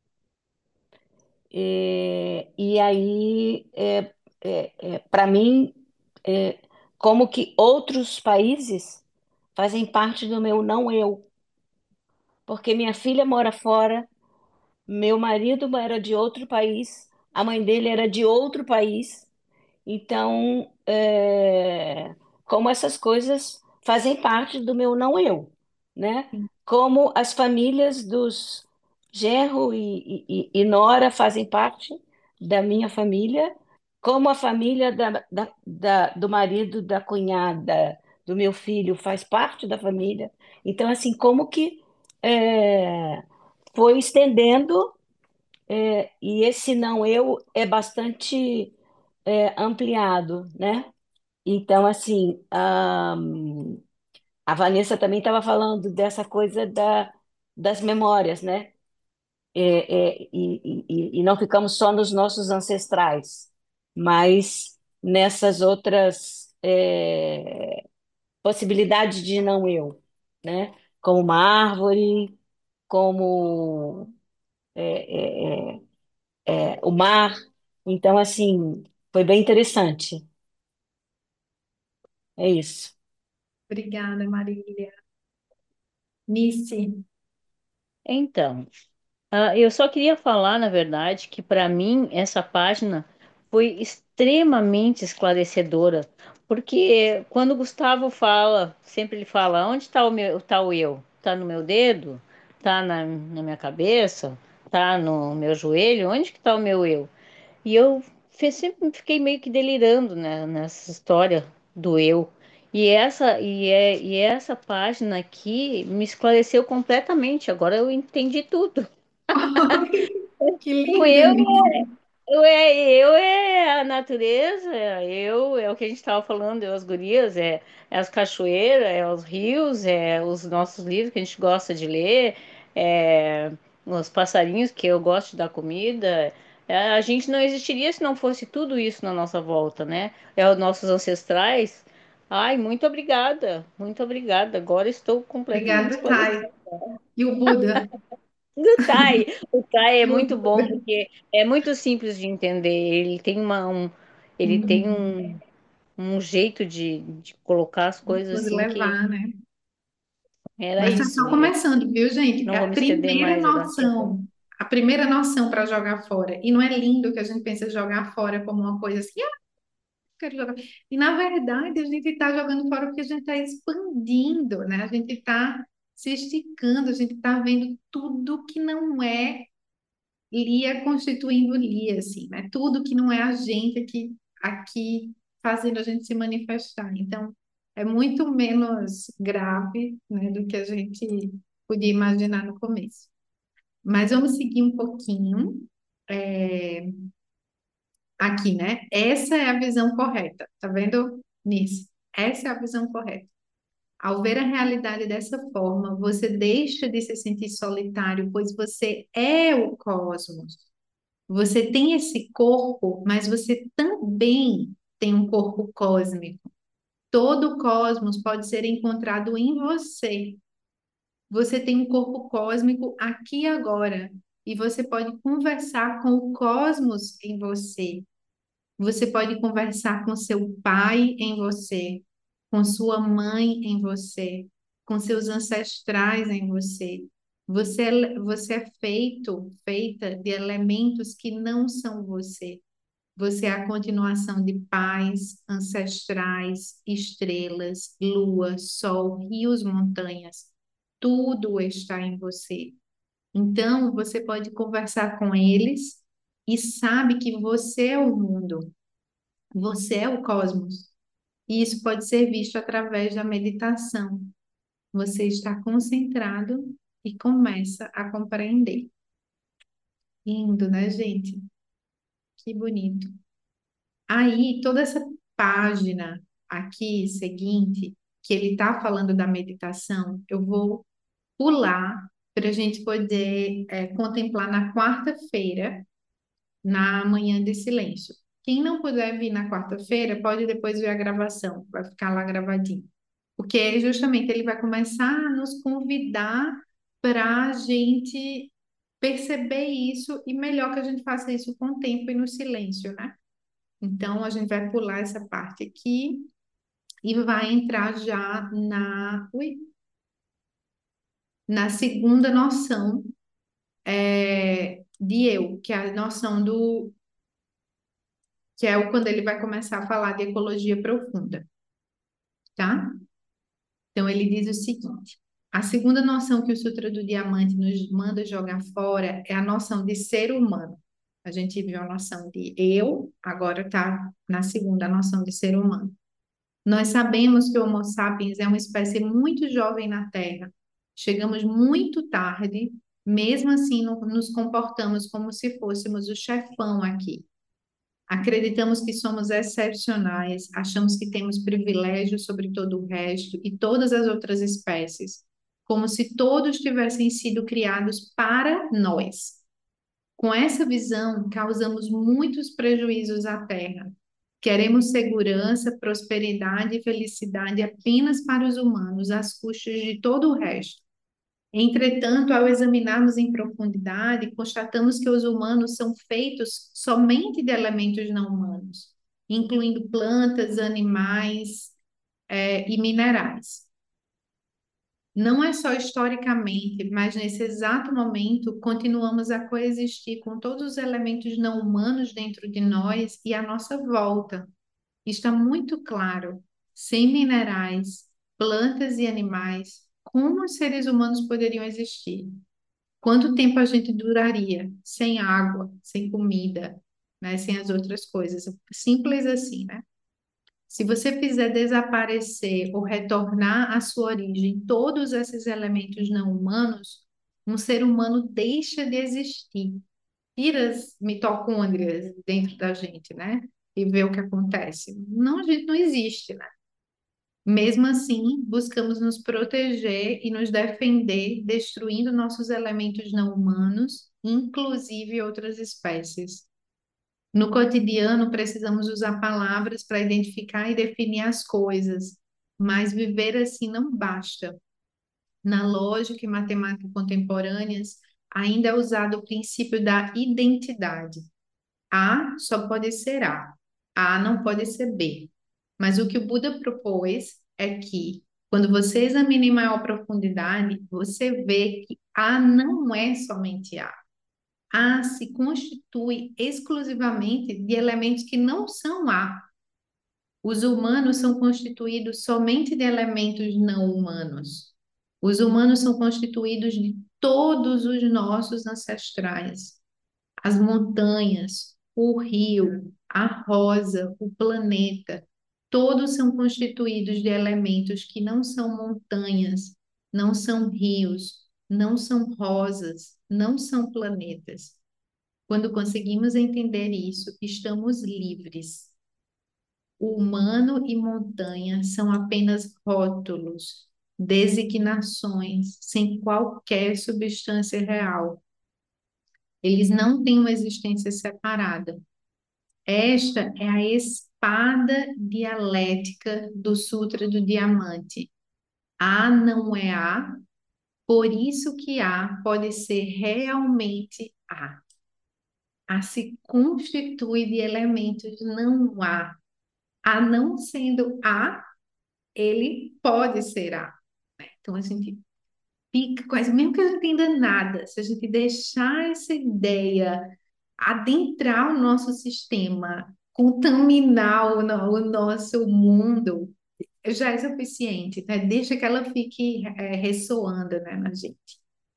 E aí, para mim, é, como que outros países fazem parte do meu não eu, porque minha filha mora fora. Meu marido era de outro país, a mãe dele era de outro país. Então, como essas coisas fazem parte do meu não eu, né? Como as famílias dos genro e nora fazem parte da minha família, como a família do marido da cunhada do meu filho faz parte da família. Então, assim, como que é, foi estendendo, e esse não eu é bastante ampliado, né? Então, assim, a Vanessa também estava falando dessa coisa das memórias, né? E não ficamos só nos nossos ancestrais, mas nessas outras possibilidades de não eu, né? Como uma árvore, como o mar. Então, assim, foi bem interessante. É isso. Obrigada, Marília. Nice. Então, eu só queria falar, na verdade, que para mim essa página foi extremamente esclarecedora, porque quando o Gustavo fala, sempre ele fala, onde está tá o eu? Está no meu dedo? Está na minha cabeça? Está no meu joelho? Onde que está o meu eu? E eu sempre fiquei meio que delirando, né, nessa história do eu. E essa página aqui me esclareceu completamente. Agora eu entendi tudo. Que O lindo, eu Nice. eu é a natureza, eu é o que a gente estava falando, é as gurias, é as cachoeiras, é os rios, é os nossos livros que a gente gosta de ler, é os passarinhos que eu gosto de dar comida. A gente não existiria se não fosse tudo isso na nossa volta, né? É os nossos ancestrais. Ai, muito obrigada, muito obrigada. Agora estou completamente Obrigada, esclarecida. Thay. E o Buda? O Tai é E o muito bom Buda? porque é muito simples de entender. Ele tem Uhum. um jeito de colocar as coisas Nos assim que levar, né? era Mas está isso. só começando, viu, gente? É Não vou me estender mais, eu acho que já foi. a primeira noção para jogar fora. E não é lindo que a gente pensa jogar fora como uma coisa assim, ah, quero jogar. E na verdade a gente está jogando fora porque a gente está expandindo, né? A gente está se esticando, a gente está vendo tudo que não é Lia constituindo Lia, assim, né? Tudo que não é a gente aqui fazendo a gente se manifestar. Então, é muito menos grave, né, do que a gente podia imaginar no começo. Mas vamos seguir um pouquinho aqui, né? Essa é a visão correta, tá vendo nisso? Essa é a visão correta. Ao ver a realidade dessa forma, você deixa de se sentir solitário, pois você é o cosmos. Você tem esse corpo, mas você também tem um corpo cósmico. Todo o cosmos pode ser encontrado em você. Você tem um corpo cósmico aqui e agora. E você pode conversar com o cosmos em você. Você pode conversar com seu pai em você, com sua mãe em você, com seus ancestrais em você. Você é feita de elementos que não são você. Você é a continuação de pais, ancestrais, estrelas, lua, sol, rios, montanhas. Tudo está em você. Então, você pode conversar com eles e sabe que você é o mundo. Você é o cosmos. E isso pode ser visto através da meditação. Você está concentrado e começa a compreender. Lindo, né, gente? Que bonito. Aí, toda essa página aqui seguinte, que ele está falando da meditação, eu vou pular para a gente poder contemplar na quarta-feira, na manhã de silêncio. Quem não puder vir na quarta-feira, pode depois ver a gravação, vai ficar lá gravadinho. Porque justamente ele vai começar a nos convidar para a gente perceber isso e melhor que a gente faça isso com o tempo e no silêncio, né? Então a gente vai pular essa parte aqui e vai entrar já na segunda noção de eu, que é a noção que é o quando ele vai começar a falar de ecologia profunda, tá? Então ele diz o seguinte: a segunda noção que o Sutra do Diamante nos manda jogar fora é a noção de ser humano. A gente viu a noção de eu, agora está na segunda, a noção de ser humano. Nós sabemos que o Homo sapiens é uma espécie muito jovem na Terra. Chegamos muito tarde, mesmo assim nos comportamos como se fôssemos o chefão aqui. Acreditamos que somos excepcionais, achamos que temos privilégios sobre todo o resto e todas as outras espécies, como se todos tivessem sido criados para nós. Com essa visão, causamos muitos prejuízos à Terra. Queremos segurança, prosperidade e felicidade apenas para os humanos, às custas de todo o resto. Entretanto, ao examinarmos em profundidade, constatamos que os humanos são feitos somente de elementos não humanos, incluindo plantas, animais, e minerais. Não é só historicamente, mas nesse exato momento, continuamos a coexistir com todos os elementos não humanos dentro de nós e à nossa volta. Está muito claro, sem minerais, plantas e animais, como os seres humanos poderiam existir? Quanto tempo a gente duraria sem água, sem comida, né, sem as outras coisas? Simples assim, né? Se você fizer desaparecer ou retornar à sua origem todos esses elementos não humanos, um ser humano deixa de existir. Tira as mitocôndrias dentro da gente, né? E vê o que acontece. Não, a gente não existe, né? Mesmo assim, buscamos nos proteger e nos defender, destruindo nossos elementos não humanos, inclusive outras espécies. No cotidiano, precisamos usar palavras para identificar e definir as coisas, mas viver assim não basta. Na lógica e matemática contemporâneas, ainda é usado o princípio da identidade. A só pode ser A não pode ser B. Mas o que o Buda propôs é que, quando você examina em maior profundidade, você vê que A não é somente A. A se constitui exclusivamente de elementos que não são A. Os humanos são constituídos somente de elementos não humanos. Os humanos são constituídos de todos os nossos ancestrais. As montanhas, o rio, a rosa, o planeta, todos são constituídos de elementos que não são montanhas, não são rios, não são rosas, não são planetas. Quando conseguimos entender isso, estamos livres. O humano e montanha são apenas rótulos, designações, sem qualquer substância real. Eles não têm uma existência separada. Esta é a espada dialética do Sutra do Diamante. A não é A, por isso que A pode ser realmente A. A se constitui de elementos não A. A não sendo A, ele pode ser A. Então, a gente fica quase, mesmo que a gente entenda nada, se a gente deixar essa ideia adentrar o nosso sistema, contaminar o nosso mundo, já é suficiente, né? Deixa que ela fique ressoando, né, na gente.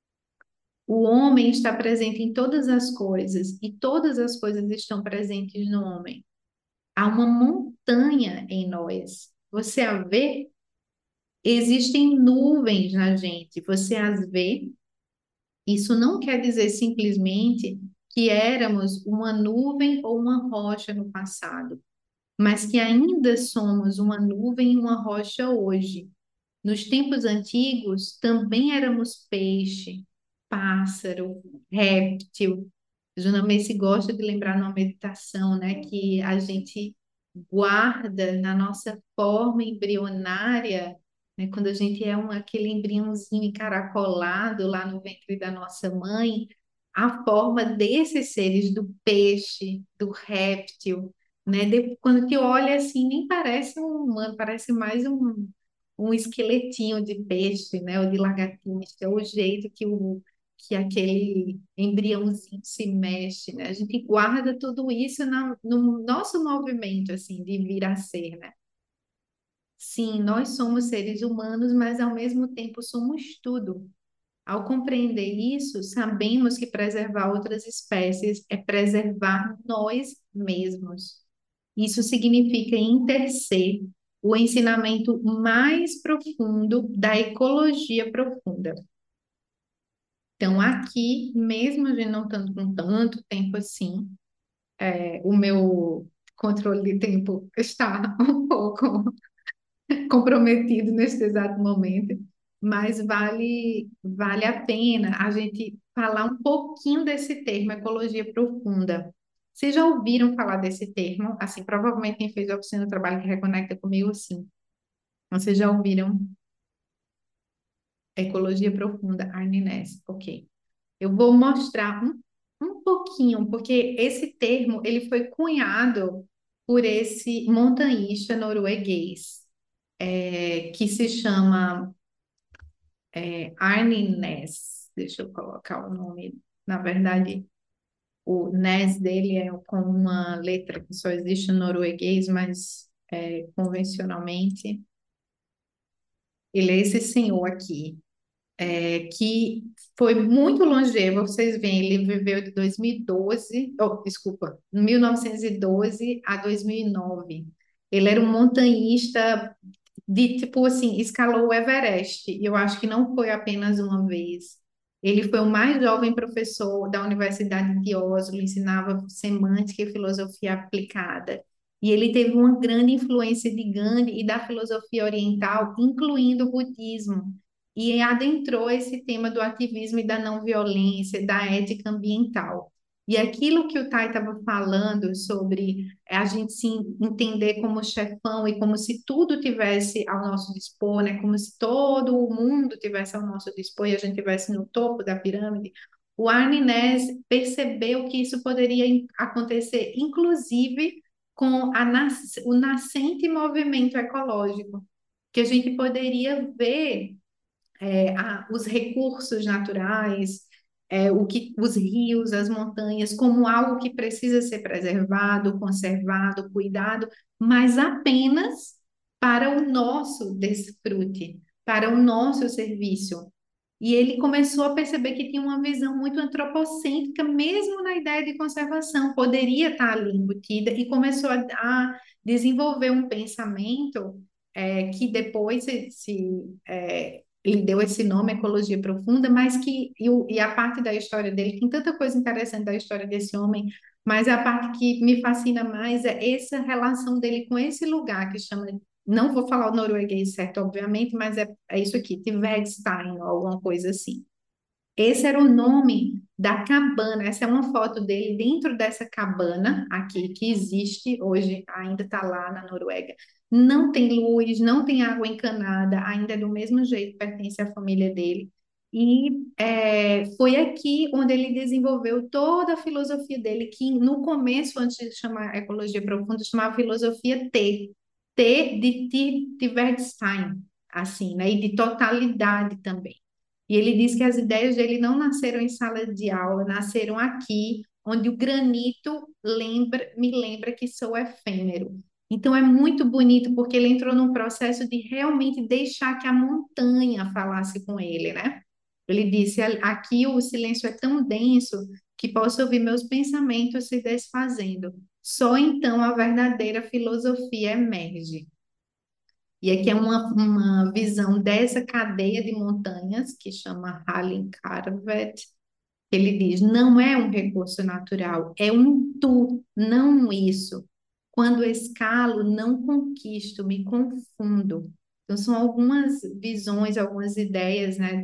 O homem está presente em todas as coisas e todas as coisas estão presentes no homem. Há uma montanha em nós. Você a vê? Existem nuvens na gente. Você as vê? Isso não quer dizer simplesmente que éramos uma nuvem ou uma rocha no passado, mas que ainda somos uma nuvem e uma rocha hoje. Nos tempos antigos, também éramos peixe, pássaro, réptil. Juna Macy gosta de lembrar numa meditação, né, que a gente guarda na nossa forma embrionária, né, quando a gente é aquele embriãozinho encaracolado lá no ventre da nossa mãe, a forma desses seres, do peixe, do réptil, né, quando te olha assim, nem parece um humano, parece mais um esqueletinho de peixe, né, ou de lagartixa, é o jeito que aquele embriãozinho se mexe, né? A gente guarda tudo isso no nosso movimento, assim, de vir a ser, né? Sim, nós somos seres humanos, mas ao mesmo tempo somos tudo. Ao compreender isso, sabemos que preservar outras espécies é preservar nós mesmos. Isso significa entercer o ensinamento mais profundo da ecologia profunda. Então, aqui, mesmo a gente não estando com tanto tempo assim, o meu controle de tempo está um pouco comprometido neste exato momento, mas vale a pena a gente falar um pouquinho desse termo, ecologia profunda. Vocês já ouviram falar desse termo? Assim, provavelmente quem fez a oficina do trabalho que reconecta comigo, sim. Vocês já ouviram ecologia profunda, Arne Ness? Ok. Eu vou mostrar um pouquinho, porque esse termo ele foi cunhado por esse montanhista norueguês, que se chama Arne Næss. Deixa eu colocar o nome. Na verdade, o Næss dele é com uma letra que só existe no norueguês, mas convencionalmente ele é esse senhor aqui, que foi muito longevo. Vocês veem, ele viveu de 2012, oh, desculpa, 1912 a 2009. Ele era um montanhista de tipo assim, escalou o Everest, e eu acho que não foi apenas uma vez. Ele foi o mais jovem professor da Universidade de Oslo, ensinava semântica e filosofia aplicada. E ele teve uma grande influência de Gandhi e da filosofia oriental, incluindo o budismo, e adentrou esse tema do ativismo e da não violência, da ética ambiental. E aquilo que o Tai estava falando sobre a gente se entender como chefão e como se tudo tivesse ao nosso dispor, né? Como se todo o mundo tivesse ao nosso dispor e a gente tivesse no topo da pirâmide. O Arne Næss percebeu que isso poderia acontecer, inclusive com o nascente movimento ecológico, que a gente poderia ver os recursos naturais, os rios, as montanhas, como algo que precisa ser preservado, conservado, cuidado, mas apenas para o nosso desfrute, para o nosso serviço. E ele começou a perceber que tinha uma visão muito antropocêntrica, mesmo na ideia de conservação, poderia estar ali embutida, e começou a desenvolver um pensamento que depois ele deu esse nome, Ecologia Profunda, mas e a parte da história dele, tem tanta coisa interessante da história desse homem, mas a parte que me fascina mais é essa relação dele com esse lugar que chama, não vou falar o norueguês certo, obviamente, mas é isso aqui, Tvegstein, ou alguma coisa assim. Esse era o nome da cabana. Essa é uma foto dele dentro dessa cabana aqui, que existe hoje, ainda está lá na Noruega. Não tem luz, não tem água encanada, ainda é do mesmo jeito, pertence à família dele. E foi aqui onde ele desenvolveu toda a filosofia dele, que no começo, antes de chamar Ecologia Profunda, chamava filosofia T. T de Tversstein, assim, né? E de totalidade também. E ele diz que as ideias dele não nasceram em sala de aula, nasceram aqui, onde o granito me lembra que sou efêmero. Então é muito bonito porque ele entrou num processo de realmente deixar que a montanha falasse com ele, né? Ele disse: aqui o silêncio é tão denso que posso ouvir meus pensamentos se desfazendo. Só então a verdadeira filosofia emerge. E aqui é uma visão dessa cadeia de montanhas, que chama Hallinkarvet. Ele diz: não é um recurso natural, é um tu, não um isso. Quando escalo, não conquisto, me confundo. Então, são algumas visões, algumas ideias, né,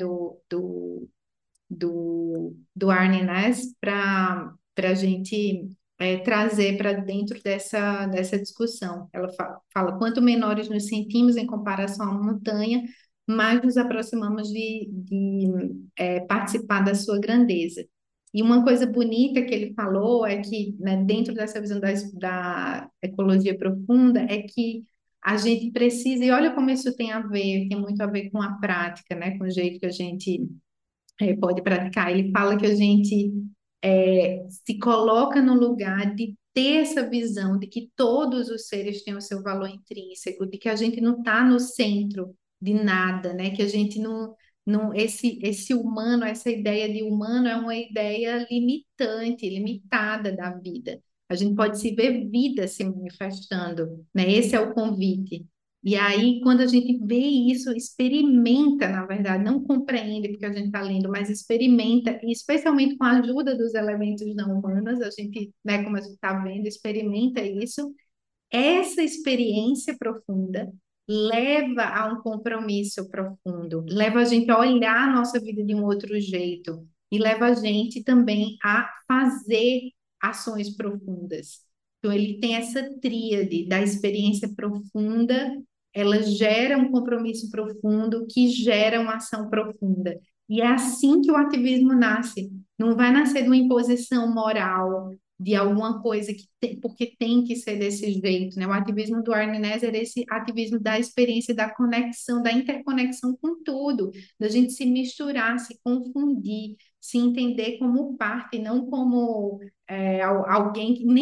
do Arne Næss para a gente trazer para dentro dessa discussão. Ela fala: quanto menores nos sentimos em comparação à montanha, mais nos aproximamos de participar da sua grandeza. E uma coisa bonita que ele falou é que, né, dentro dessa visão da ecologia profunda, é que a gente precisa, e olha como isso tem muito a ver com a prática, né, com o jeito que a gente pode praticar. Ele fala que a gente se coloca no lugar de ter essa visão de que todos os seres têm o seu valor intrínseco, de que a gente não está no centro de nada, né? Que a gente Não, esse humano, essa ideia de humano é uma ideia limitante, limitada da vida. A gente pode se ver vida se manifestando, né? Esse é o convite. E aí, quando a gente vê isso, experimenta, na verdade, não compreende porque a gente está lendo, mas experimenta, e especialmente com a ajuda dos elementos não humanos, a gente, né, como a gente está vendo, experimenta isso. Essa experiência profunda leva a um compromisso profundo, leva a gente a olhar a nossa vida de um outro jeito e leva a gente também a fazer ações profundas. Então, ele tem essa tríade da experiência profunda, ela gera um compromisso profundo que gera uma ação profunda. E é assim que o ativismo nasce. Não vai nascer de uma imposição moral, de alguma coisa porque tem que ser desse jeito, né? O ativismo do Arne era esse ativismo da experiência, da conexão, da interconexão com tudo, da gente se misturar, se confundir, se entender como parte, não como alguém que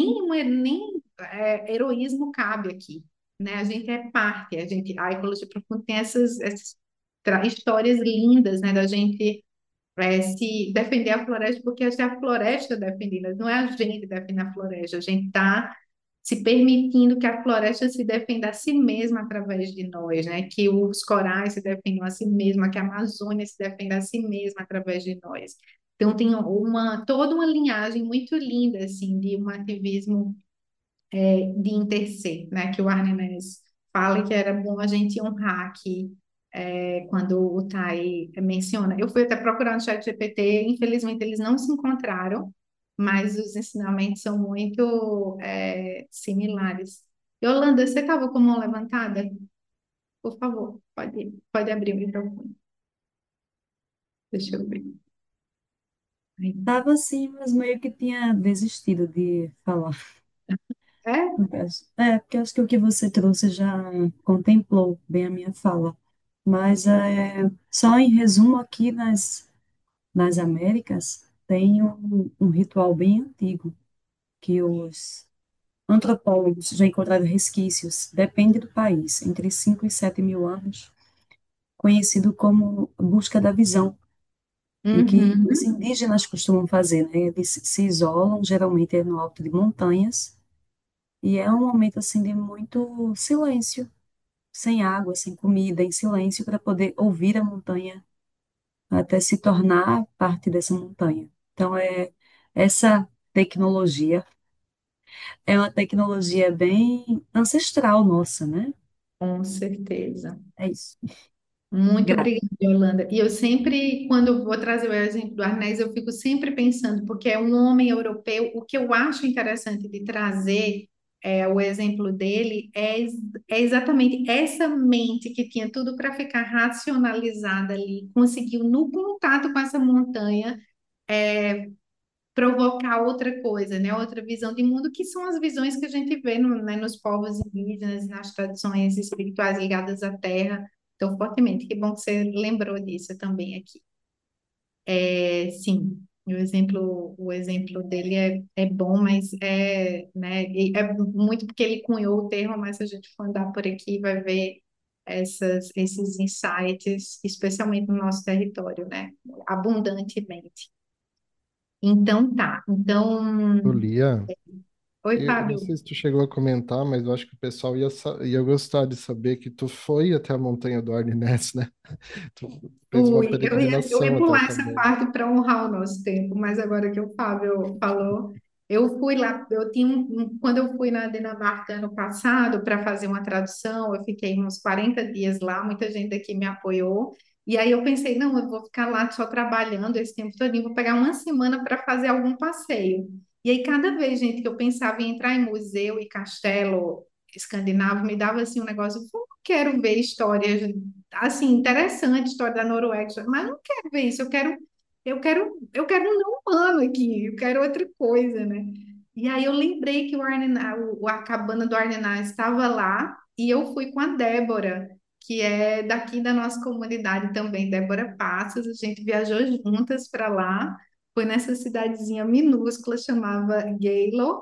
nem heroísmo cabe aqui, né? A gente é parte, a ecologia profunda tem essas histórias lindas, né? Da gente se defender a floresta, porque é a floresta defendendo, não é a gente defendendo a floresta, a gente está se permitindo que a floresta se defenda a si mesma através de nós, né? Que os corais se defendam a si mesma, que a Amazônia se defenda a si mesma através de nós. Então tem toda uma linhagem muito linda assim de um ativismo de interser, né? Que o Arne Naess fala que era bom a gente honrar aqui quando o Tai menciona. Eu fui até procurar no chat GPT, infelizmente eles não se encontraram, mas os ensinamentos são muito similares. Yolanda, você estava com a mão levantada? Por favor, pode abrir o microfone. Deixa eu ver. Aí. Tava assim, mas meio que tinha desistido de falar. É? Porque acho que o que você trouxe já contemplou bem a minha fala. Mas só em resumo, aqui nas Américas tem um ritual bem antigo que os antropólogos já encontraram resquícios, depende do país, entre 5 e 7 mil anos, conhecido como busca da visão, e que os Uhum. indígenas costumam fazer, né? Eles se isolam, geralmente é no alto de montanhas, e é um momento assim de muito silêncio, sem água, sem comida, em silêncio, para poder ouvir a montanha até se tornar parte dessa montanha. Então, essa tecnologia é uma tecnologia bem ancestral nossa, né? Com certeza. É isso. Muito Grata. obrigada, Yolanda. E eu sempre, quando eu vou trazer o exemplo do Arnés, eu fico sempre pensando, porque é um homem europeu, o que eu acho interessante de trazer o exemplo dele é exatamente essa mente que tinha tudo para ficar racionalizada ali, conseguiu, no contato com essa montanha, provocar outra coisa, né? Outra visão de mundo, que são as visões que a gente vê né, nos povos indígenas, nas tradições espirituais ligadas à terra, tão fortemente. Que bom que você lembrou disso também aqui. Sim, o exemplo dele é bom, mas né, e é muito porque ele cunhou o termo, mas se a gente for andar por aqui, vai ver esses insights, especialmente no nosso território, né? Abundantemente. Então tá. Então, Lia, oi, eu não Fábio. sei se tu chegou a comentar, mas eu acho que o pessoal ia gostar de saber que tu foi até a Montanha do Arne Ness, né? Tu fez uma Ui, eu ia peregrinação até pular essa também. parte para honrar o nosso tempo, mas agora que o Fábio falou, eu fui lá, quando eu fui na Dinamarca ano passado para fazer uma tradução, eu fiquei uns 40 dias lá, muita gente aqui me apoiou, e aí eu pensei, não, eu vou ficar lá só trabalhando esse tempo todo, vou pegar uma semana para fazer algum passeio. E aí cada vez, gente, que eu pensava em entrar em museu e castelo escandinavo, me dava assim um negócio, eu quero ver histórias assim, interessante a história da Noruega, mas eu não quero ver isso, eu quero um não humano aqui, eu quero outra coisa, né? E aí eu lembrei que a cabana do Arnená estava lá e eu fui com a Débora, que é daqui da nossa comunidade também, Débora Passos, a gente viajou juntas para lá, foi nessa cidadezinha minúscula, chamava Geilo,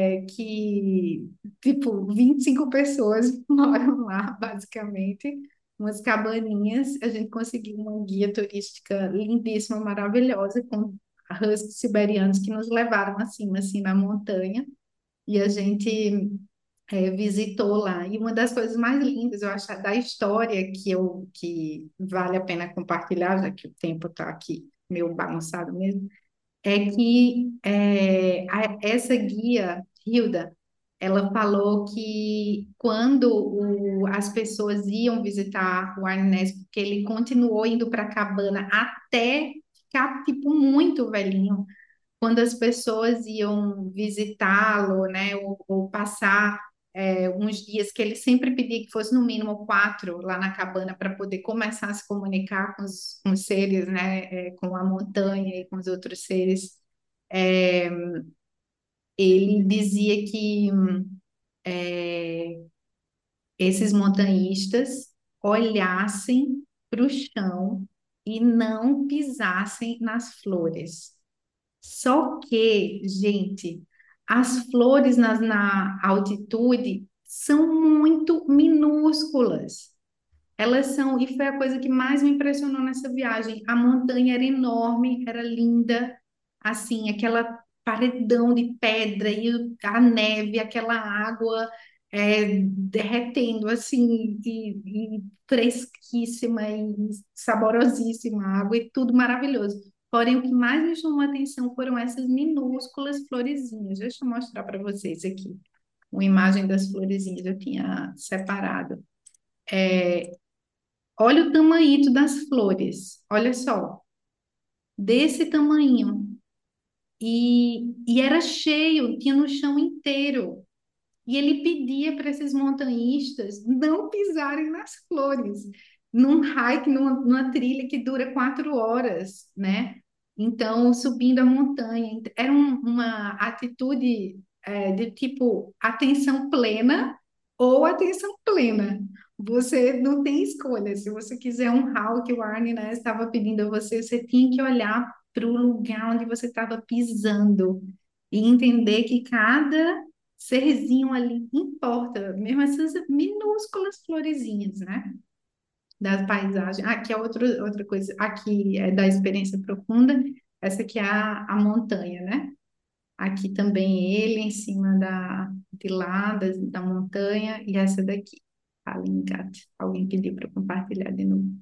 que, tipo, 25 pessoas moram lá, basicamente, umas cabaninhas. A gente conseguiu uma guia turística lindíssima, maravilhosa, com huskies siberianos que nos levaram acima, assim, na montanha. E a gente visitou lá. E uma das coisas mais lindas, eu acho, da história que vale a pena compartilhar, já que o tempo está aqui meio bagunçado mesmo, é que essa guia, Hilda, ela falou que quando as pessoas iam visitar o Arnes, porque ele continuou indo para a cabana até ficar, tipo, muito velhinho, quando as pessoas iam visitá-lo, né, ou passar uns dias, que ele sempre pedia que fosse no mínimo 4 lá na cabana para poder começar a se comunicar com os seres, né, com a montanha e com os outros seres. É, ele dizia que é, esses montanhistas olhassem para o chão e não pisassem nas flores. Só que, gente, as flores na altitude são muito minúsculas. Elas são, e foi a coisa que mais me impressionou nessa viagem. A montanha era enorme, era linda, assim, aquela paredão de pedra e a neve, aquela água derretendo, assim, e fresquíssima e saborosíssima a água e tudo maravilhoso. Porém, o que mais me chamou a atenção foram essas minúsculas florezinhas. Deixa eu mostrar para vocês aqui uma imagem das florezinhas. Eu tinha separado. Olha o tamanhito das flores. Olha só, desse tamanho. E era cheio, tinha no chão inteiro. E ele pedia para esses montanhistas não pisarem nas flores, num hike, numa trilha que dura 4 horas, né? Então, subindo a montanha. Era uma atitude de tipo atenção plena ou atenção plena. Você não tem escolha. Se você quiser honrar o que o Arne, né, estava pedindo a você, você tinha que olhar para o lugar onde você estava pisando e entender que cada serzinho ali importa, mesmo essas minúsculas florezinhas, né? Da paisagem. Aqui é outra coisa, aqui é da experiência profunda, essa aqui é a montanha, né? Aqui também ele em cima de lá, da montanha, e essa daqui, a Lingat. Alguém pediu para compartilhar de novo.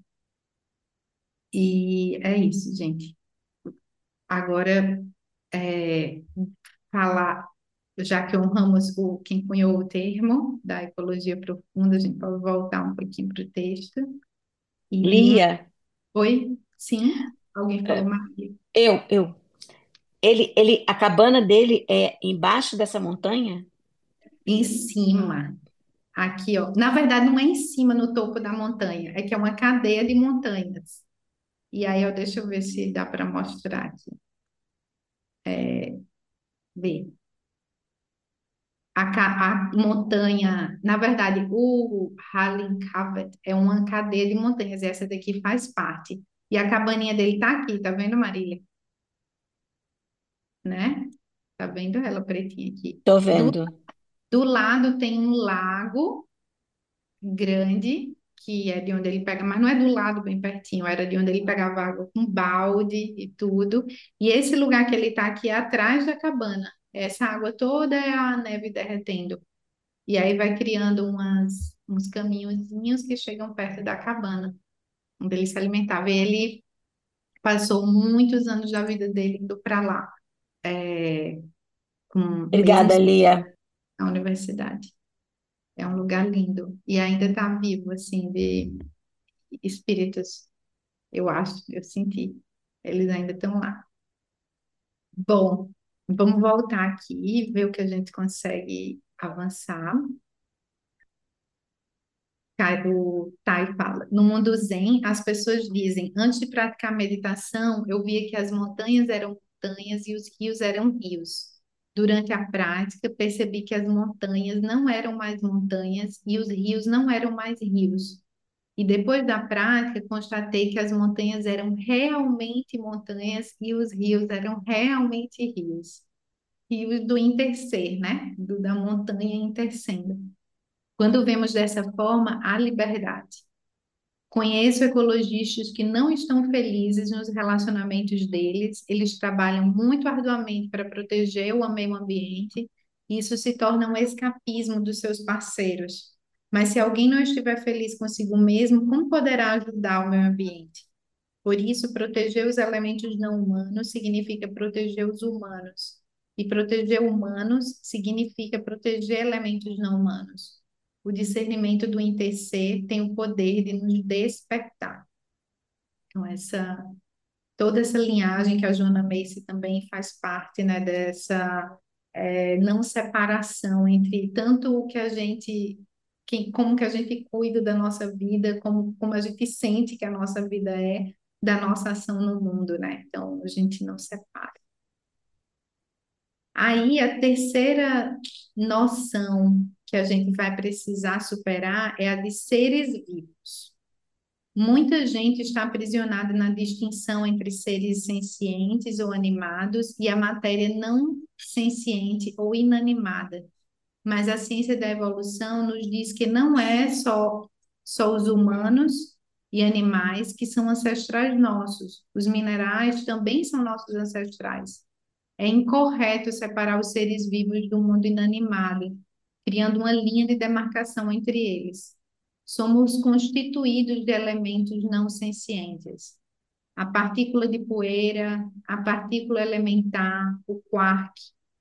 E é isso, gente. Agora, é, falar, já que honramos quem cunhou o termo da ecologia profunda, a gente pode voltar um pouquinho para o texto. E, Lia, oi? Sim? Alguém falou, é, Maria? eu. A cabana dele é embaixo dessa montanha? Em cima. Aqui, ó. Na verdade, não é em cima, no topo da montanha, é que é uma cadeia de montanhas. E aí, ó, deixa eu ver se dá para mostrar aqui. Ver. A montanha, na verdade, o Hallinkavet é uma cadeia de montanhas, e essa daqui faz parte. E a cabaninha dele tá aqui, tá vendo, Marília? Né? Tá vendo ela pretinha aqui? Tô Do, vendo. do lado tem um lago grande, que é de onde ele pega, mas não é do lado bem pertinho, era de onde ele pegava água com balde e tudo. E esse lugar que ele tá aqui é atrás da cabana. Essa água toda é a neve derretendo. E aí vai criando uns caminhozinhos que chegam perto da cabana, onde ele se alimentava. E ele passou muitos anos da vida dele indo para lá, mesmo Obrigada, Lia. na universidade. É um lugar lindo. E ainda está vivo, assim, de espíritos, eu acho, eu senti. Eles ainda estão lá. Bom, vamos voltar aqui e ver o que a gente consegue avançar. O Tai fala, no mundo Zen, as pessoas dizem, antes de praticar meditação, eu via que as montanhas eram montanhas e os rios eram rios. Durante a prática, percebi que as montanhas não eram mais montanhas e os rios não eram mais rios. E depois da prática, constatei que as montanhas eram realmente montanhas e os rios eram realmente rios. Rios do interser, né? Da montanha intersendo. Quando vemos dessa forma, a liberdade. Conheço ecologistas que não estão felizes nos relacionamentos deles, eles trabalham muito arduamente para proteger o meio ambiente, e isso se torna um escapismo dos seus parceiros. Mas se alguém não estiver feliz consigo mesmo, como poderá ajudar o meio ambiente? Por isso, proteger os elementos não humanos significa proteger os humanos. E proteger humanos significa proteger elementos não humanos. O discernimento do interser tem o poder de nos despertar. Então, toda essa linhagem que a Joanna Macy também faz parte, né, dessa não separação entre tanto o que a gente, como que a gente cuida da nossa vida, como a gente sente que a nossa vida é, da nossa ação no mundo, né? Então, a gente não separa. Aí, a terceira noção que a gente vai precisar superar é a de seres vivos. Muita gente está aprisionada na distinção entre seres sencientes ou animados e a matéria não senciente ou inanimada. Mas a ciência da evolução nos diz que não é só os humanos e animais que são ancestrais nossos. Os minerais também são nossos ancestrais. É incorreto separar os seres vivos do mundo inanimado, criando uma linha de demarcação entre eles. Somos constituídos de elementos não sencientes. A partícula de poeira, a partícula elementar, o quark,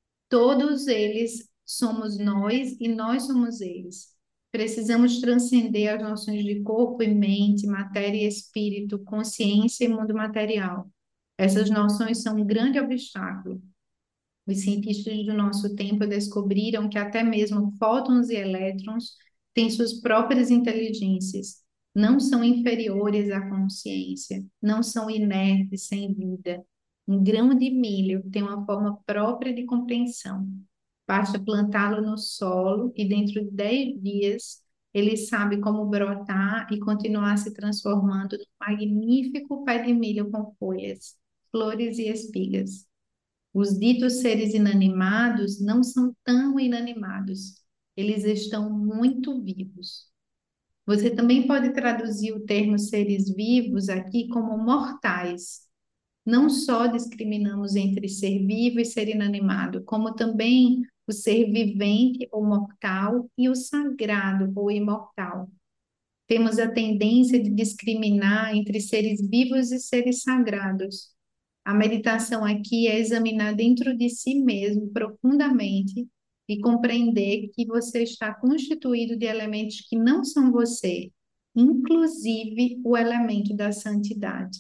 todos eles somos nós e nós somos eles. Precisamos transcender as noções de corpo e mente, matéria e espírito, consciência e mundo material. Essas noções são um grande obstáculo. Os cientistas do nosso tempo descobriram que até mesmo fótons e elétrons têm suas próprias inteligências, não são inferiores à consciência, não são inertes, sem vida. Um grão de milho tem uma forma própria de compreensão. Basta plantá-lo no solo e dentro de 10 dias ele sabe como brotar e continuar se transformando num magnífico pé de milho com folhas, flores e espigas. Os ditos seres inanimados não são tão inanimados, eles estão muito vivos. Você também pode traduzir o termo seres vivos aqui como mortais. Não só discriminamos entre ser vivo e ser inanimado, como também o ser vivente ou mortal e o sagrado ou imortal. Temos a tendência de discriminar entre seres vivos e seres sagrados. A meditação aqui é examinar dentro de si mesmo profundamente e compreender que você está constituído de elementos que não são você, inclusive o elemento da santidade.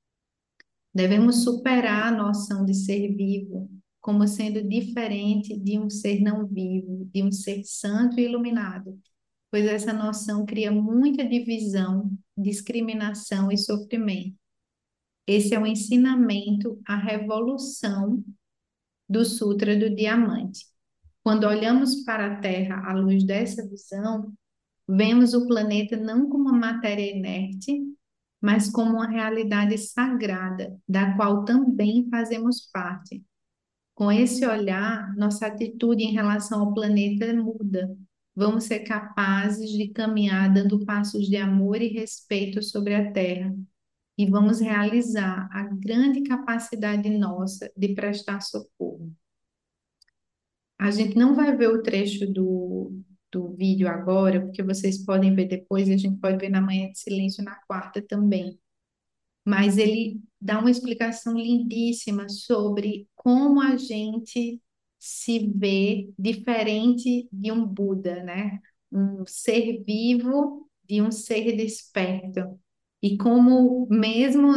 Devemos superar a noção de ser vivo como sendo diferente de um ser não vivo, de um ser santo e iluminado, pois essa noção cria muita divisão, discriminação e sofrimento. Esse é o ensinamento, a revolução do Sutra do Diamante. Quando olhamos para a Terra à luz dessa visão, vemos o planeta não como uma matéria inerte, mas como uma realidade sagrada, da qual também fazemos parte. Com esse olhar, nossa atitude em relação ao planeta muda. Vamos ser capazes de caminhar dando passos de amor e respeito sobre a Terra, e vamos realizar a grande capacidade nossa de prestar socorro. A gente não vai ver o trecho do vídeo agora, porque vocês podem ver depois e a gente pode ver na manhã de silêncio na quarta também. Mas ele dá uma explicação lindíssima sobre como a gente se vê diferente de um Buda, né? Um ser vivo de um ser desperto. E como mesmo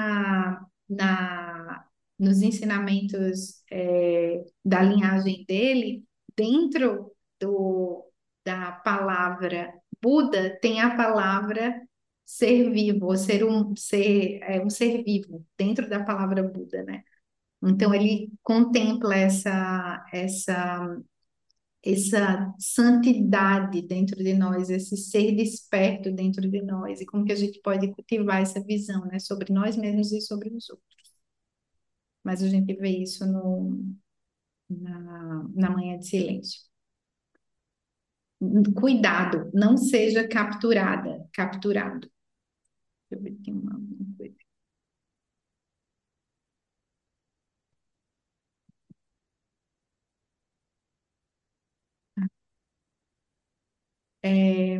nos ensinamentos da linhagem dele, dentro da palavra Buda, tem a palavra ser vivo, ou um ser vivo, dentro da palavra Buda, né? Então ele contempla essa santidade dentro de nós, esse ser desperto dentro de nós, e como que a gente pode cultivar essa visão, né, sobre nós mesmos e sobre os outros. Mas a gente vê isso na manhã de silêncio. Cuidado, não seja capturado. eu ver, tem uma coisa. É,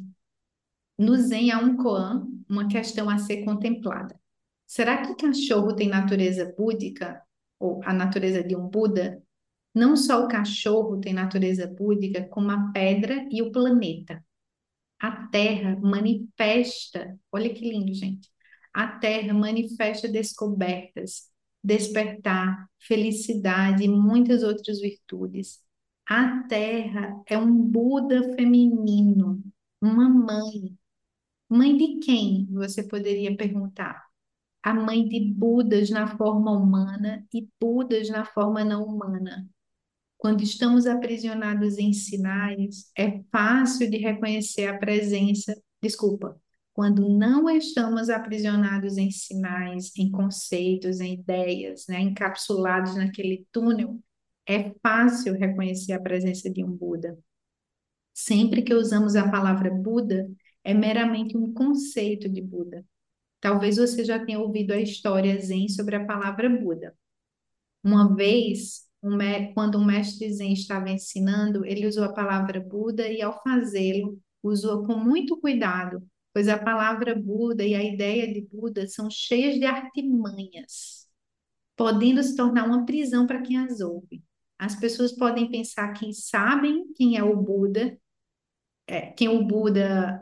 no Zen há um koan, uma questão a ser contemplada. Será que cachorro tem natureza búdica? Ou a natureza de um Buda? Não só o cachorro tem natureza búdica, como a pedra e o planeta. A Terra manifesta, olha que lindo, gente. A Terra manifesta descobertas, despertar, felicidade e muitas outras virtudes. A Terra é um Buda feminino, uma mãe. Mãe de quem? Você poderia perguntar. A mãe de Budas na forma humana e Budas na forma não humana. Quando estamos aprisionados em sinais, é fácil de reconhecer a presença. Desculpa. Quando não estamos aprisionados em sinais, em conceitos, em ideias, né, encapsulados naquele túnel, é fácil reconhecer a presença de um Buda. Sempre que usamos a palavra Buda, é meramente um conceito de Buda. Talvez você já tenha ouvido a história Zen sobre a palavra Buda. Uma vez, quando um mestre Zen estava ensinando, ele usou a palavra Buda e, ao fazê-lo, usou com muito cuidado, pois a palavra Buda e a ideia de Buda são cheias de artimanhas, podendo se tornar uma prisão para quem as ouve. As pessoas podem pensar que sabem quem é o Buda, quem o Buda,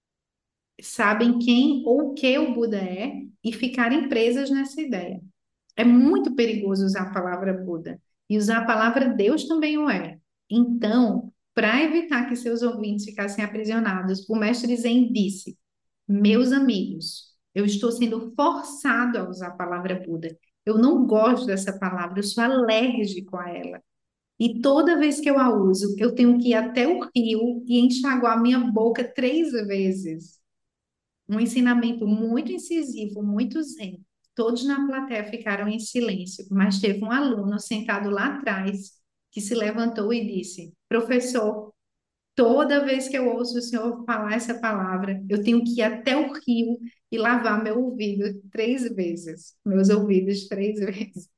sabem quem ou o que o Buda é e ficarem presas nessa ideia. É muito perigoso usar a palavra Buda. E usar a palavra Deus também o é. Então, para evitar que seus ouvintes ficassem aprisionados, o mestre Zen disse: Meus amigos, eu estou sendo forçado a usar a palavra Buda. Eu não gosto dessa palavra, eu sou alérgico a ela. E toda vez que eu a uso, eu tenho que ir até o rio e enxaguar minha boca 3 vezes. Um ensinamento muito incisivo, muito zen. Todos na plateia ficaram em silêncio, mas teve um aluno sentado lá atrás que se levantou e disse: Professor, toda vez que eu ouço o senhor falar essa palavra, eu tenho que ir até o rio e lavar meu ouvido 3 vezes, meus ouvidos 3 vezes.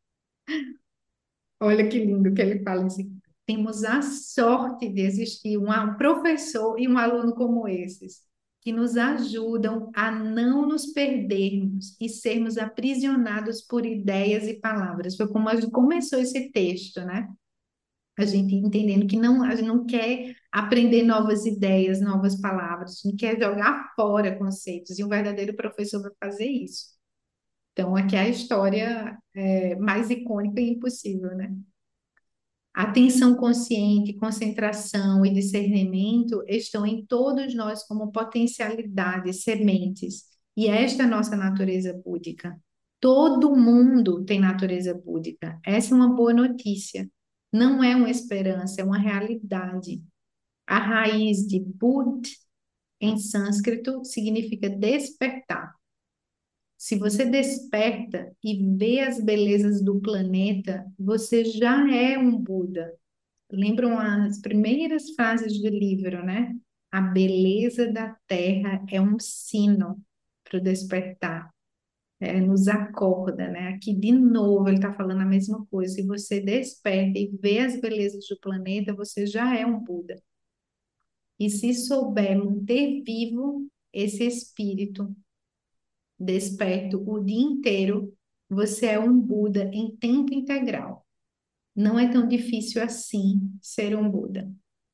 Olha que lindo que ele fala assim. Temos a sorte de existir um professor e um aluno como esses, que nos ajudam a não nos perdermos e sermos aprisionados por ideias e palavras. Foi como a gente começou esse texto, né? A gente entendendo que não, a gente não quer aprender novas ideias, novas palavras, a gente quer jogar fora conceitos, e um verdadeiro professor vai fazer isso. Então, aqui é a história mais icônica e impossível, né? Atenção consciente, concentração e discernimento estão em todos nós como potencialidades, sementes. E esta é a nossa natureza búdica. Todo mundo tem natureza búdica. Essa é uma boa notícia. Não é uma esperança, é uma realidade. A raiz de Bud, em sânscrito, significa despertar. Se você desperta e vê as belezas do planeta, você já é um Buda. Lembram as primeiras frases do livro, né? A beleza da terra é um sino para o despertar, nos acorda, né? Aqui de novo ele está falando a mesma coisa. Se você desperta e vê as belezas do planeta, você já é um Buda. E se souber manter vivo esse espírito desperto o dia inteiro, você é um Buda em tempo integral. Não é tão difícil assim ser um Buda.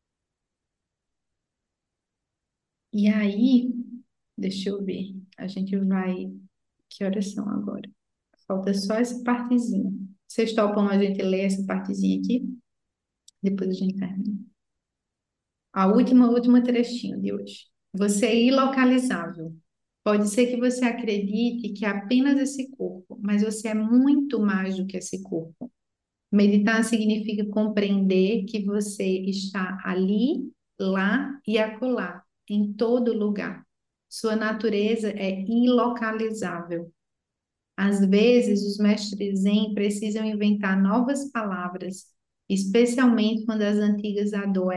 E aí, deixa eu ver, a gente vai. Que horas são agora? Falta só essa partezinha. Vocês topam a gente ler essa partezinha aqui? Depois a gente termina. A última trechinho de hoje. Você é ilocalizável. Pode ser que você acredite que é apenas esse corpo, mas você é muito mais do que esse corpo. Meditar significa compreender que você está ali, lá e acolá, em todo lugar. Sua natureza é ilocalizável. Às vezes, os mestres Zen precisam inventar novas palavras, especialmente quando as antigas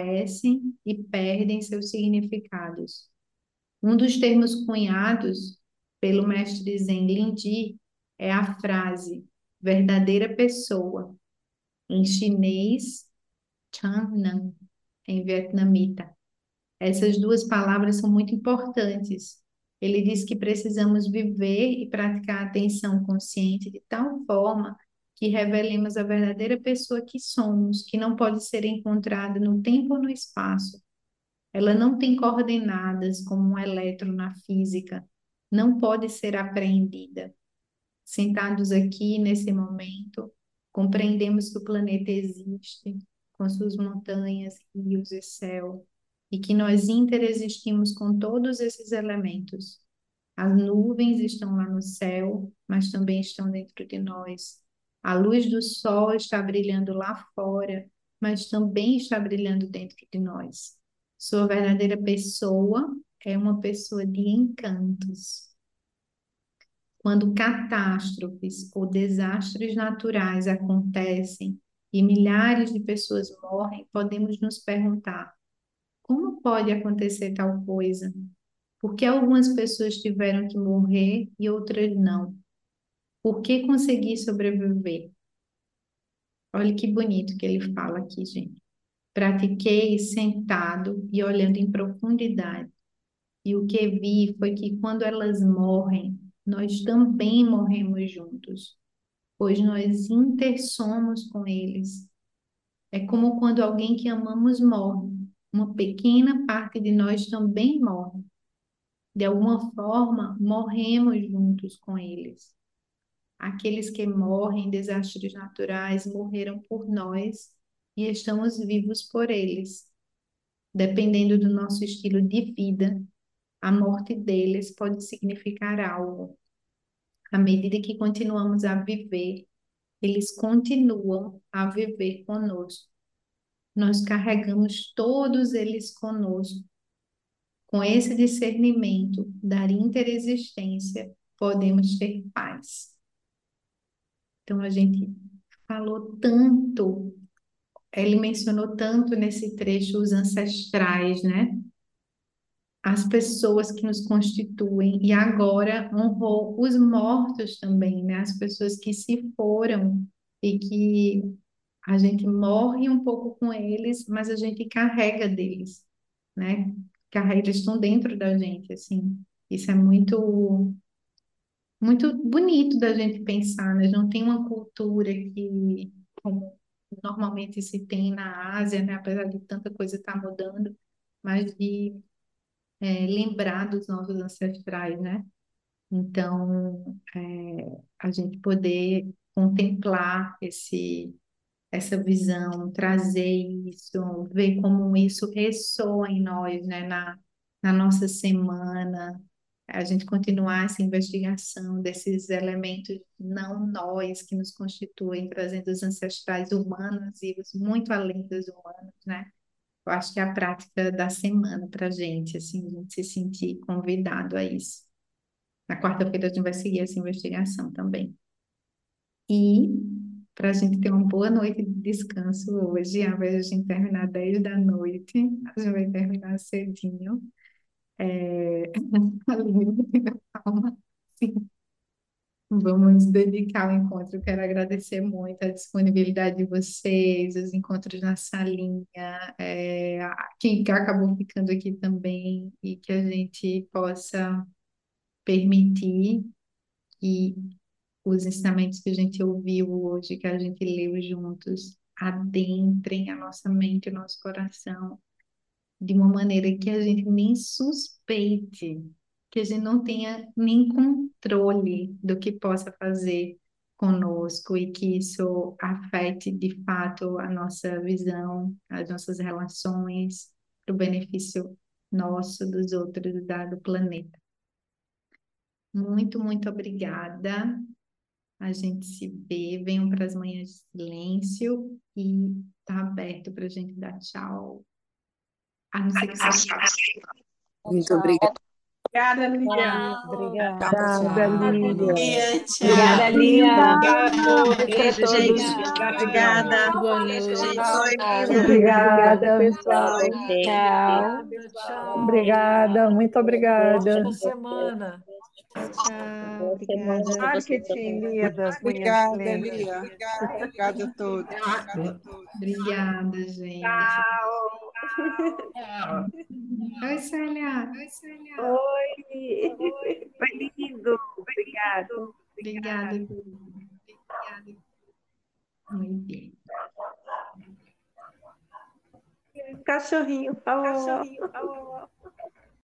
adoecem e perdem seus significados. Um dos termos cunhados pelo mestre Zen Lindi é a frase verdadeira pessoa, em chinês, Chan Nan, em vietnamita. Essas duas palavras são muito importantes. Ele diz que precisamos viver e praticar a atenção consciente de tal forma que revelemos a verdadeira pessoa que somos, que não pode ser encontrada no tempo ou no espaço. Ela não tem coordenadas como um elétron na física, não pode ser apreendida. Sentados aqui nesse momento, compreendemos que o planeta existe, com suas montanhas, rios e céu, e que nós interexistimos com todos esses elementos. As nuvens estão lá no céu, mas também estão dentro de nós. A luz do sol está brilhando lá fora, mas também está brilhando dentro de nós. Sua verdadeira pessoa é uma pessoa de encantos. Quando catástrofes ou desastres naturais acontecem e milhares de pessoas morrem, podemos nos perguntar: como pode acontecer tal coisa? Por que algumas pessoas tiveram que morrer e outras não? Por que consegui sobreviver? Olha que bonito que ele fala aqui, gente. Pratiquei sentado e olhando em profundidade. E o que vi foi que quando elas morrem, nós também morremos juntos, pois nós intersomos com eles. É como quando alguém que amamos morre. Uma pequena parte de nós também morre. De alguma forma, morremos juntos com eles. Aqueles que morrem em desastres naturais morreram por nós e estamos vivos por eles. Dependendo do nosso estilo de vida, a morte deles pode significar algo. À medida que continuamos a viver, eles continuam a viver conosco. Nós carregamos todos eles conosco. Com esse discernimento da interexistência, podemos ter paz. Então, a gente falou tanto, ele mencionou tanto nesse trecho os ancestrais, né? As pessoas que nos constituem, e agora honrou os mortos também, né? As pessoas que se foram e que a gente morre um pouco com eles, mas a gente carrega deles, né? Carrega, eles estão dentro da gente, assim. Isso é muito bonito da gente pensar, né? Não tem uma cultura que, como normalmente se tem na Ásia, né? Apesar de tanta coisa estar mudando, mas de lembrar dos nossos ancestrais, né? Então, a gente poder contemplar essa visão, trazer isso, ver como isso ressoa em nós, né? Na nossa semana, a gente continuar essa investigação desses elementos não nós que nos constituem, trazendo os ancestrais humanos e os muito além dos humanos, né? Eu acho que é a prática da semana para a gente, assim, a gente se sentir convidado a isso. Na quarta-feira a gente vai seguir essa investigação também. E para a gente ter uma boa noite de descanso hoje, ao invés de a gente terminar 10 da noite, a gente vai terminar cedinho. Calma. Sim. Vamos dedicar o encontro. Eu quero agradecer muito a disponibilidade de vocês, os encontros na salinha, quem acabou ficando aqui também, e que a gente possa permitir que os ensinamentos que a gente ouviu hoje, que a gente leu juntos, adentrem a nossa mente e o nosso coração de uma maneira que a gente nem suspeite, que a gente não tenha nem controle do que possa fazer conosco e que isso afete de fato a nossa visão, as nossas relações, para o benefício nosso, dos outros, do planeta. Muito, muito obrigada. A gente se vê, venham para as manhãs de silêncio e tá aberto para a gente dar tchau. A não ser que você... Muito obrigada. Obrigada, Lia. Obrigada. Obrigada, Lília. Obrigada, Lia. Obrigado. Beijo para Beijo, todos. gente. Obrigada. Boa Beijo, gente. noite. Obrigada, Tchau, pessoal. vocês. Tchau. Obrigada, tchau. Obrigada, muito obrigada. Ótima semana. Tchau, tchau. Boa semana Obrigada. para você Marketing, também. Lia, das manhãs Obrigada, plena. Lia. Obrigada a todos. Obrigada, gente. Tchau. Oi, Célia. Oi. Foi lindo. Obrigada. Obrigada. Muito bem. Cachorrinho falou.